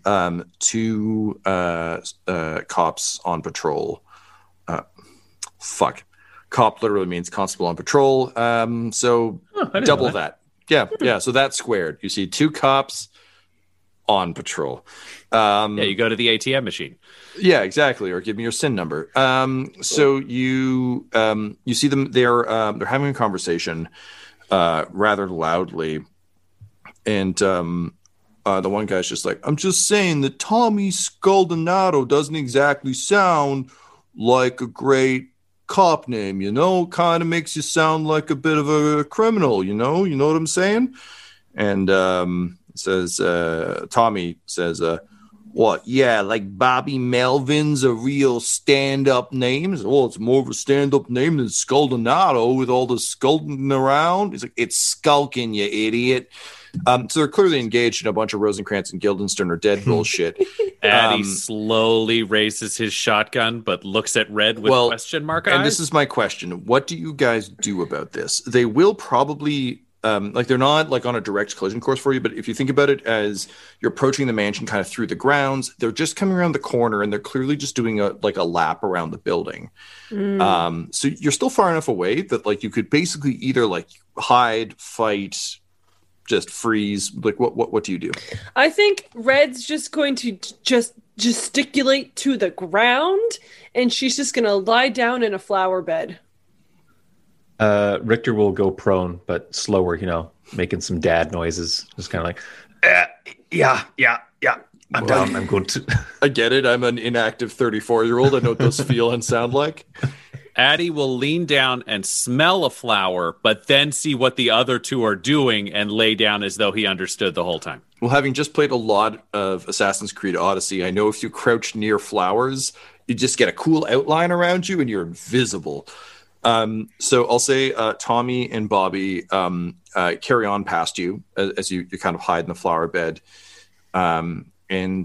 2 cops on patrol. Cop literally means constable on patrol. So double that. Yeah. So that's squared. You see 2 cops on patrol. You go to the ATM machine. Yeah, exactly. Or give me your SIN number. So you see them. They're having a conversation rather loudly, and the one guy's just like, "I'm just saying that Tommy Scaldonado doesn't exactly sound like a great cop name. Kind of makes you sound like a bit of a criminal. You know what I'm saying?" And Tommy says, "What? Yeah, like Bobby Melvin's a real stand-up name." "Well, it's more of a stand-up name than Scaldonado with all the skulking around." He's like, "It's skulking, you idiot." So they're clearly engaged in a bunch of Rosencrantz and Guildenstern are dead bullshit. Addie slowly raises his shotgun, but looks at Red with question mark eyes. And this is my question. What do you guys do about this? They will probably... they're not like on a direct collision course for you, but if you think about it as you're approaching the mansion kind of through the grounds, they're just coming around the corner and they're clearly just doing a lap around the building. So you're still far enough away that like you could basically either like hide, fight, just freeze. Like what do you do? I think Red's just going to just gesticulate to the ground, and she's just going to lie down in a flower bed. Richter will go prone, but slower, making some dad noises. Just kind of like, yeah. I'm down. I'm good. I get it. I'm an inactive 34-year-old. I know what those feel and sound like. Addie will lean down and smell a flower, but then see what the other 2 are doing and lay down as though he understood the whole time. Well, having just played a lot of Assassin's Creed Odyssey, I know if you crouch near flowers, you just get a cool outline around you and you're invisible. So I'll say Tommy and Bobby carry on past you as you kind of hide in the flower bed. And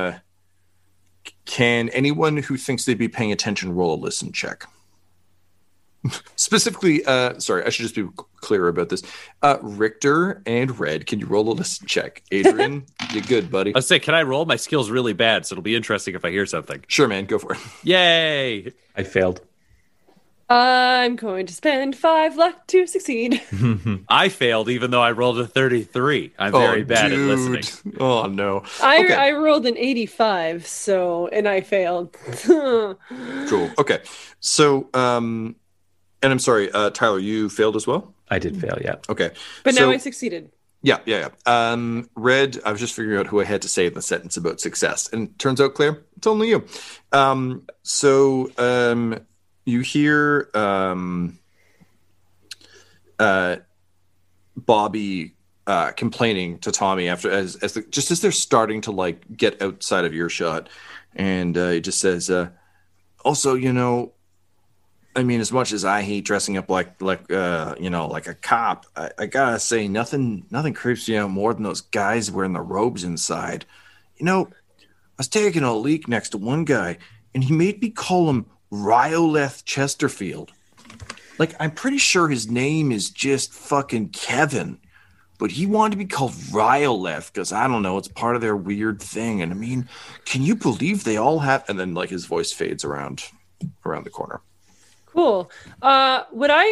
can anyone who thinks they'd be paying attention roll a listen check? Specifically, sorry, I should just be clearer about this. Richter and Red, can you roll a listen check? Adrian, you're good, buddy. I'll say, can I roll? My skill's really bad, so it'll be interesting if I hear something. Sure, man, go for it. Yay! I failed. I'm going to spend 5 luck to succeed. I failed, even though I rolled a 33. I'm very bad at listening. Oh, no. I rolled an 85, and I failed. Cool. Okay. So, and I'm sorry, Tyler, you failed as well? I did fail, yeah. Okay. But now I succeeded. Yeah. Red, I was just figuring out who I had to say in the sentence about success. And turns out, Claire, it's only you. You hear Bobby complaining to Tommy as they're starting to like get outside of earshot, and he just says, "Also, I mean, as much as I hate dressing up like a cop, I gotta say nothing creeps me out more than those guys wearing the robes inside. I was taking a leak next to one guy, and he made me call him Rhyoleth Chesterfield. Like, I'm pretty sure his name is just fucking Kevin, but he wanted to be called Rhyoleth because, I don't know, it's part of their weird thing. And I mean, can you believe they all have..." And then, like, his voice fades around the corner. Cool. I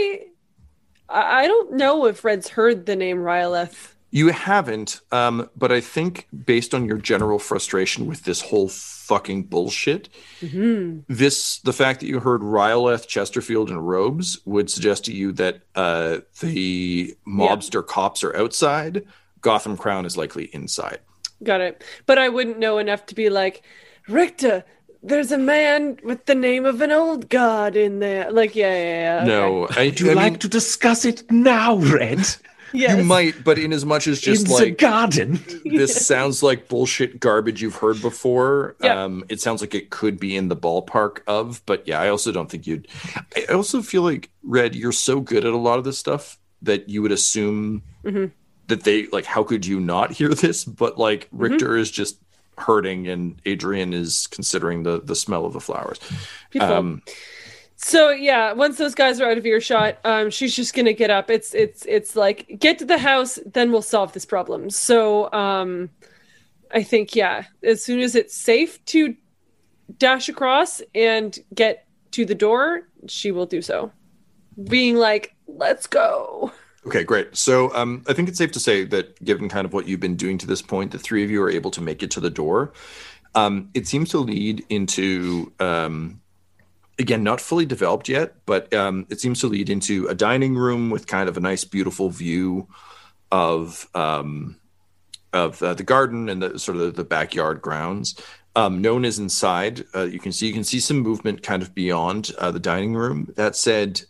don't know if Red's heard the name Rhyoleth. You haven't, but I think based on your general frustration with this whole fucking bullshit, the fact that you heard Rhyoleth Chesterfield in robes would suggest to you that the mobster cops are outside. Gotham Crown is likely inside. Got it. But I wouldn't know enough to be like, "Richter, there's a man with the name of an old god in there." Like, yeah. No. Would you like to discuss it now, Red? Yes. You might, but in as much as just in like the garden. This sounds like bullshit garbage you've heard before. Yeah. It sounds like it could be in the ballpark of, but yeah, I also don't think I also feel like, Red, you're so good at a lot of this stuff that you would assume that they, like, how could you not hear this? But like Richter is just hurting and Adrian is considering the smell of the flowers. Beautiful. So yeah, once those guys are out of earshot, she's just gonna get up. It's like, get to the house, then we'll solve this problem. So I think, as soon as it's safe to dash across and get to the door, she will do so. being like, let's go. Okay, great. So I think it's safe to say that given kind of what you've been doing to this point, the three of you are able to make it to the door. It seems to lead into, again, not fully developed yet, but it seems to lead into a dining room with kind of a nice, beautiful view of the garden and the sort of the backyard grounds. No one is inside. You can see some movement kind of beyond the dining room. That said,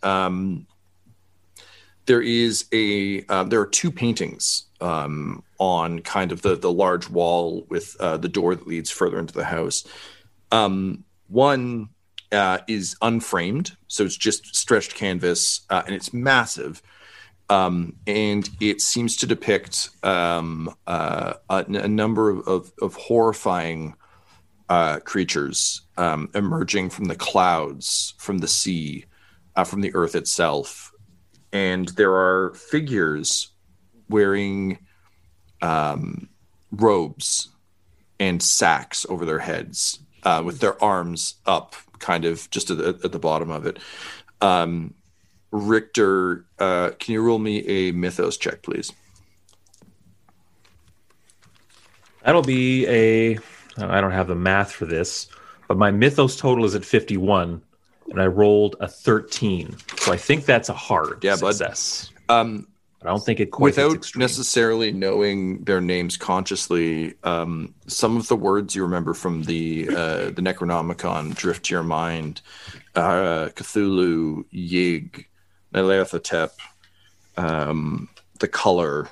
there are two paintings on kind of the large wall with the door that leads further into the house. One is unframed, so it's just stretched canvas, and it's massive. And it seems to depict a number of horrifying creatures emerging from the clouds, from the sea, from the earth itself. And there are figures wearing robes and sacks over their heads, with their arms up, kind of just at the bottom of it. Richter, can you roll me a mythos check, please? That'll be I don't have the math for this, but my mythos total is at 51. And I rolled a 13, so I think that's a hard success. But I don't think it quite without necessarily knowing their names consciously. Some of the words you remember from the Necronomicon drift to your mind: Cthulhu, Yig, Nyarlathotep, the color,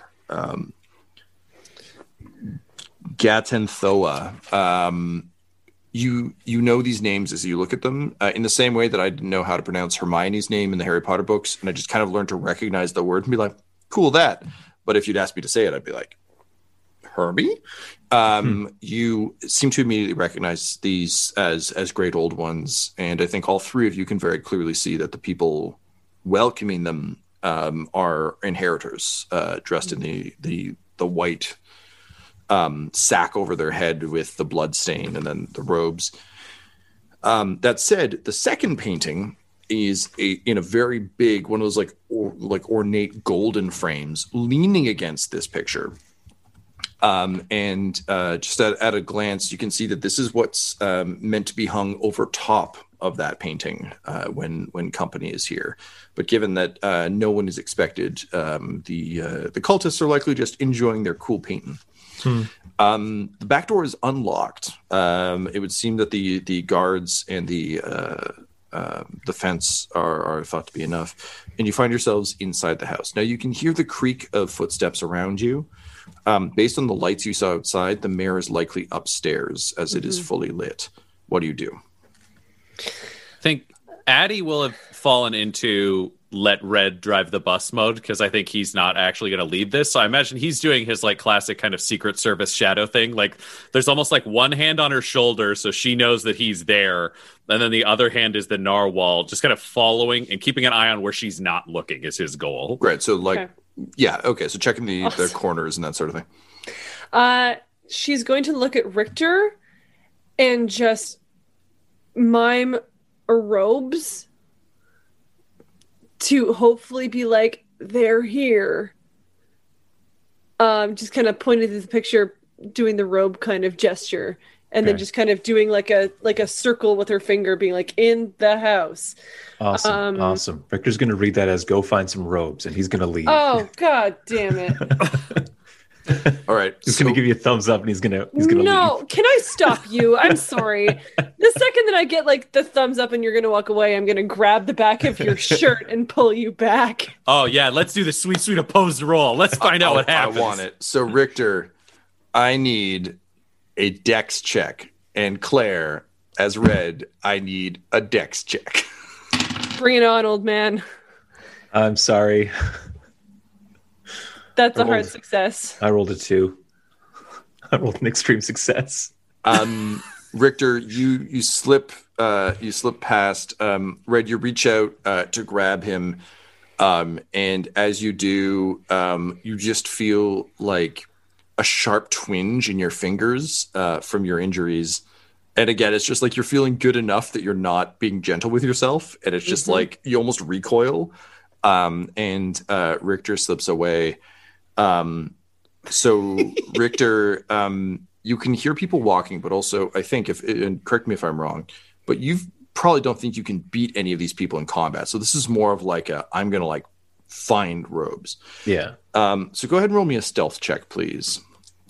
Gatenthoa. You know these names as you look at them, in the same way that I didn't know how to pronounce Hermione's name in the Harry Potter books, and I just kind of learned to recognize the word and be like, cool, that. But if you'd asked me to say it, I'd be like, Herbie? You seem to immediately recognize these as great old ones, and I think all three of you can very clearly see that the people welcoming them are inheritors, dressed in the white sack over their head with the blood stain and then the robes. That said, the second painting is in a very big one of those like ornate golden frames leaning against this picture. And just at a glance, you can see that this is what's meant to be hung over top of that painting when company is here. But given that no one is expected, the cultists are likely just enjoying their cool painting. The back door is unlocked. It would seem that the guards and the fence are thought to be enough, and you find yourselves inside the house. Now you can hear the creak of footsteps around you. Based on the lights you saw outside, the mayor is likely upstairs as it is fully lit. What do you do? I think Addie will have fallen into let Red drive the bus mode, because I think he's not actually going to lead this. So I imagine he's doing his like classic kind of Secret Service shadow thing. Like there's almost like one hand on her shoulder, so she knows that he's there. And then the other hand is the narwhal, just kind of following and keeping an eye on where she's not looking is his goal. Right. So like, so checking the corners and that sort of thing. She's going to look at Richter and just mime robes to hopefully be like, they're here. Just kind of pointed to the picture, doing the robe kind of gesture, and then just kind of doing like a circle with her finger, being like, in the house. Awesome. Richter's going to read that as go find some robes, and he's going to leave. Oh, God damn it. All right. He's going to give you a thumbs up, and he's going to leave. No, can I stop you? I'm sorry. The second that I get like the thumbs up and you're going to walk away, I'm going to grab the back of your shirt and pull you back. Oh, yeah. Let's do the sweet opposed roll. Let's find out what happens. I want it. So, Richter, I need a dex check. And Claire, as Red, I need a dex check. Bring it on, old man. I'm sorry. That's a hard success. I rolled a 2. I rolled an extreme success. Richter, you slip past. Red, you reach out to grab him, and as you do, you just feel like a sharp twinge in your fingers from your injuries, And again, it's just like you're feeling good enough that you're not being gentle with yourself, and it's just like you almost recoil. And Richter slips away. So Richter, you can hear people walking, but also I think and correct me if I'm wrong, but you probably don't think you can beat any of these people in combat. So this is more of like I'm gonna like find robes. Yeah. So go ahead and roll me a stealth check, please.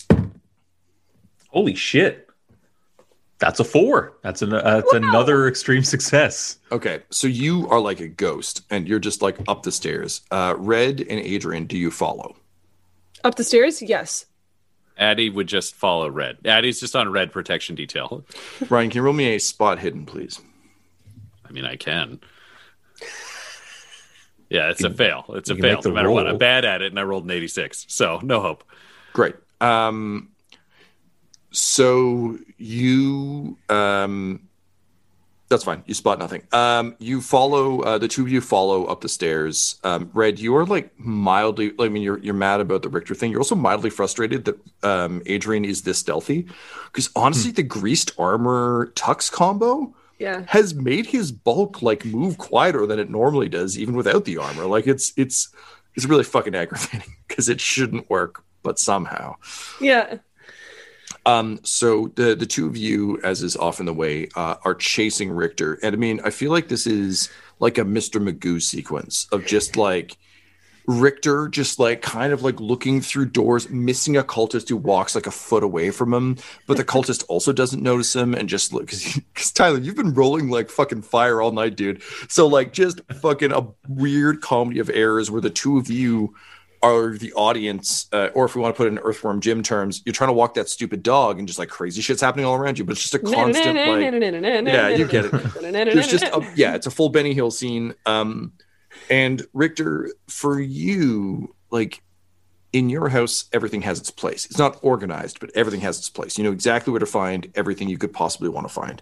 Holy shit. That's a 4. That's another extreme success. Okay, so you are like a ghost, and you're just like up the stairs. Red and Adrian, do you follow? Up the stairs? Yes. Addie would just follow Red. Addie's just on Red protection detail. Ryan, can you roll me a spot hidden, please? I mean, I can. Yeah, it's a fail. It's a can fail, make the no matter what. roll. I'm bad at it, and I rolled an 86, so no hope. Great. So you that's fine. You spot nothing. You follow the two of you follow up the stairs. Red, you are like mildly. I mean, you're mad about the Richter thing. You're also mildly frustrated that Adrian is this stealthy, because honestly, the greased armor tux combo has made his bulk like move quieter than it normally does, even without the armor. Like it's really fucking aggravating because it shouldn't work, but somehow. Yeah. So the two of you, as is often the way, are chasing Richter. And I mean, I feel like this is like a Mr. Magoo sequence of just like Richter just like kind of like looking through doors, missing a cultist who walks like a foot away from him, but the cultist also doesn't notice him, and just look, because Tyler, you've been rolling like fucking fire all night, dude. So like just fucking a weird comedy of errors where the two of you are the audience, or if we want to put it in Earthworm Jim terms, you're trying to walk that stupid dog and just like crazy shit's happening all around you, but it's just a constant like, yeah, you get it. There's just it's a full Benny Hill scene. And Richter, for you, like in your house, everything has its place. It's not organized, but everything has its place. You know exactly where to find everything you could possibly want to find.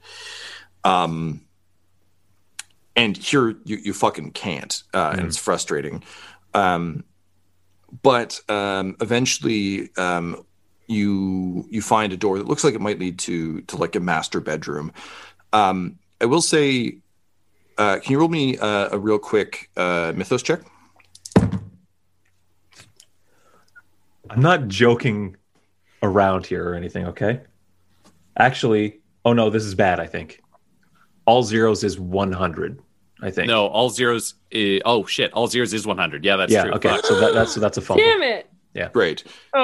And here you fucking can't, and it's frustrating. But eventually you find a door that looks like it might lead to like a master bedroom. I will say, can you roll me a real quick mythos check? I'm not joking around here or anything, okay? Actually, oh no, this is bad, I think. All zeros is 100. I think. No, all zeros. All zeros is 100. Yeah, that's true. Okay, so that's a fumble. Damn it! Yeah, great.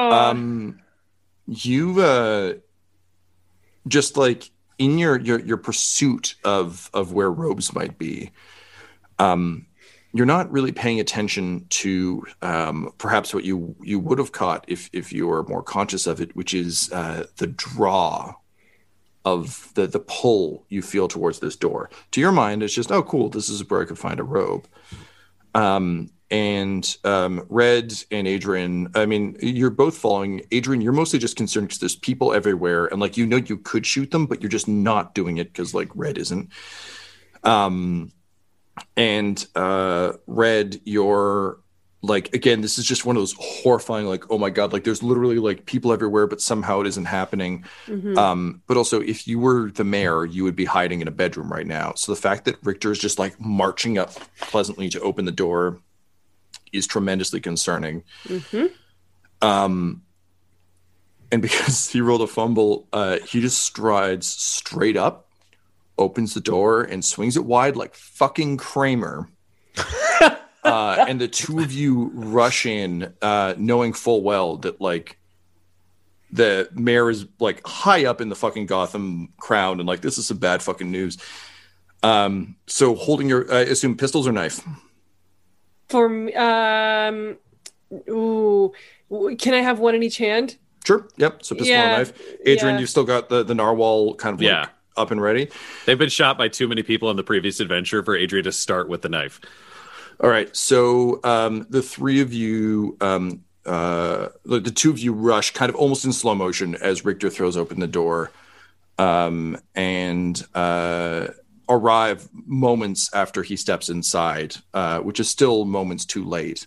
You just like in your pursuit of where robes might be, you're not really paying attention to perhaps what you would have caught if you were more conscious of it, which is the draw of the pull you feel towards this door. To your mind, it's just, oh, cool, this is where I could find a robe. And Red and Adrian, I mean, you're both following. Adrian, you're mostly just concerned because there's people everywhere, and like, you know, you could shoot them, but you're just not doing it because like Red isn't. And Red, you're like, again, this is just one of those horrifying, like, oh my God, like there's literally like people everywhere, but somehow it isn't happening. But also, if you were the mayor, you would be hiding in a bedroom right now. So the fact that Richter is just like marching up pleasantly to open the door is tremendously concerning. And because he rolled a fumble, he just strides straight up, opens the door, and swings it wide like fucking Kramer. And the two of you rush in, knowing full well that like the mayor is like high up in the fucking Gotham crown, and like this is some bad fucking news. So holding your, I assume, pistols or knife. For ooh, can I have one in each hand? Sure. Yep. So pistol and knife. Adrian, you've still got the narwhal kind of like up and ready. They've been shot by too many people in the previous adventure for Adrian to start with the knife. All right, so the three of you, the two of you rush kind of almost in slow motion as Richter throws open the door, and arrive moments after he steps inside, which is still moments too late,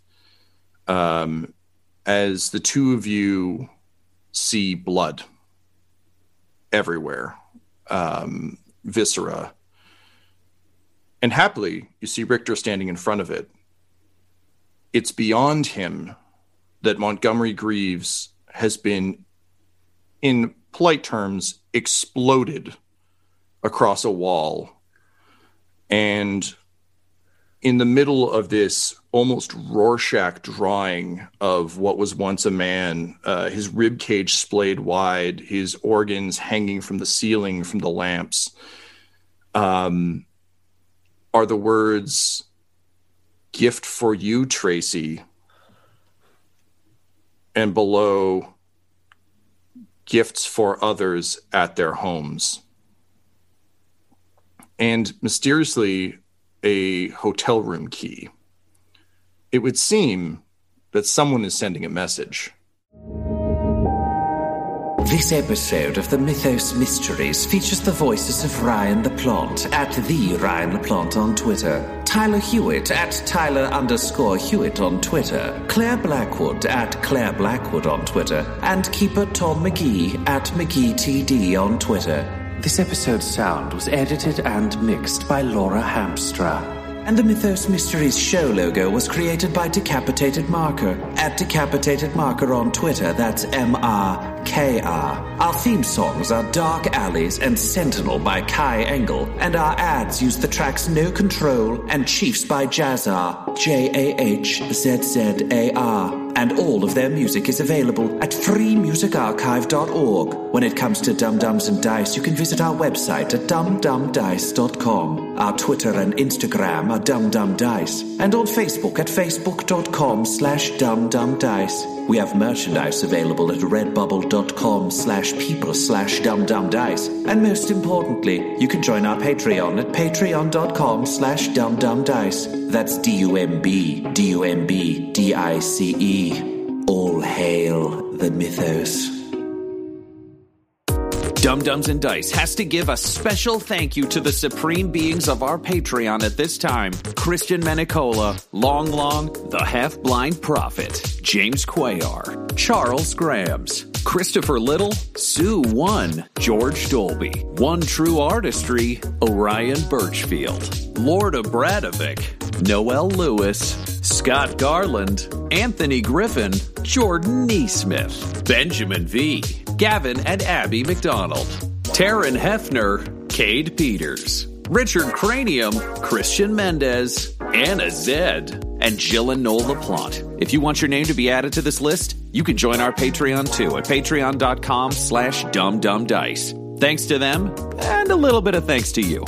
as the two of you see blood everywhere. viscera. And happily, you see Richter standing in front of it. It's beyond him that Montgomery Greaves has been, in polite terms, exploded across a wall. And in the middle of this almost Rorschach drawing of what was once a man, his rib cage splayed wide, his organs hanging from the ceiling from the lamps, are the words, "Gift for you, Tracy," and below, "Gifts for others at their homes." And mysteriously, a hotel room key. It would seem that someone is sending a message. This episode of the Mythos Mysteries features the voices of Ryan LaPlante at the Ryan LaPlante on Twitter, Tyler Hewitt at Tyler_Hewitt on Twitter, Claire Blackwood at Claire Blackwood on Twitter, and Keeper Tom McGee at McGeeTD on Twitter. This episode's sound was edited and mixed by Laura Hamstra. And the Mythos Mysteries show logo was created by Decapitated Marker at Decapitated Marker on Twitter. That's MRKR. Our theme songs are Dark Alleys and Sentinel by Kai Engel, and our ads use the tracks No Control and Chiefs by Jazzar, JAHZZAR. And all of their music is available at freemusicarchive.org. When it comes to Dum Dums and Dice, you can visit our website at dumdumdice.com. Our Twitter and Instagram are dumdumdice. And on Facebook at facebook.com/dumdumdice. We have merchandise available at redbubble.com/people/dumdumdice. And most importantly, you can join our Patreon at patreon.com/dumdumdice. That's DUMBDICE. All hail the Mythos. Dum Dums and Dice has to give a special thank you to the supreme beings of our Patreon at this time: Christian Menicola, Long Long, the Half-Blind Prophet, James Cuellar, Charles Grams, Christopher Little, Sue One, George Dolby, One True Artistry, Orion Birchfield, Lord Abradovic, Noel Lewis, Scott Garland, Anthony Griffin, Jordan Neesmith, Benjamin V., Gavin and Abby McDonald, Taryn Hefner, Cade Peters, Richard Cranium, Christian Mendez, Anna Zed, and Jill and Noel LaPlante. If you want your name to be added to this list, you can join our Patreon too at patreon.com/dumdumdice. Thanks to them, and a little bit of thanks to you.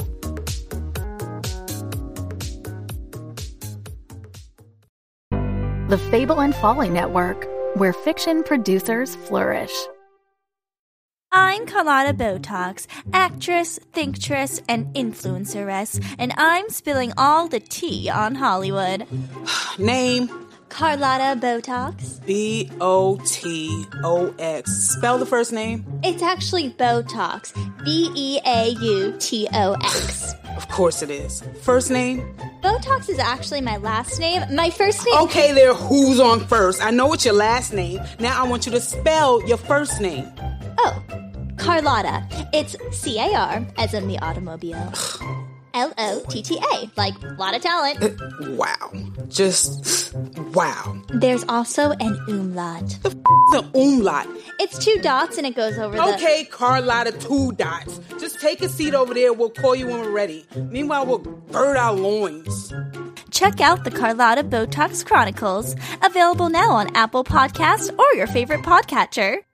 The Fable and Folly Network, where fiction producers flourish. I'm Carlotta Botox, actress, thinktress, and influenceress, and I'm spilling all the tea on Hollywood. Name? Carlotta Botox. B-O-T-O-X. Spell the first name? It's actually Botox. B-E-A-U-T-O-X. Of course it is. First name? Botox is actually my last name. My first name... Okay, there, who's on first? I know it's your last name. Now I want you to spell your first name. Oh, Carlotta. It's C-A-R, as in the automobile. L-O-T-T-A, like lot of talent. Wow. Just wow. There's also an umlaut. The is an umlaut? It's 2 dots and it goes over the... Okay, Carlotta, 2 dots. Just take a seat over there. We'll call you when we're ready. Meanwhile, we'll gird our loins. Check out the Carlotta Botox Chronicles, available now on Apple Podcasts or your favorite podcatcher.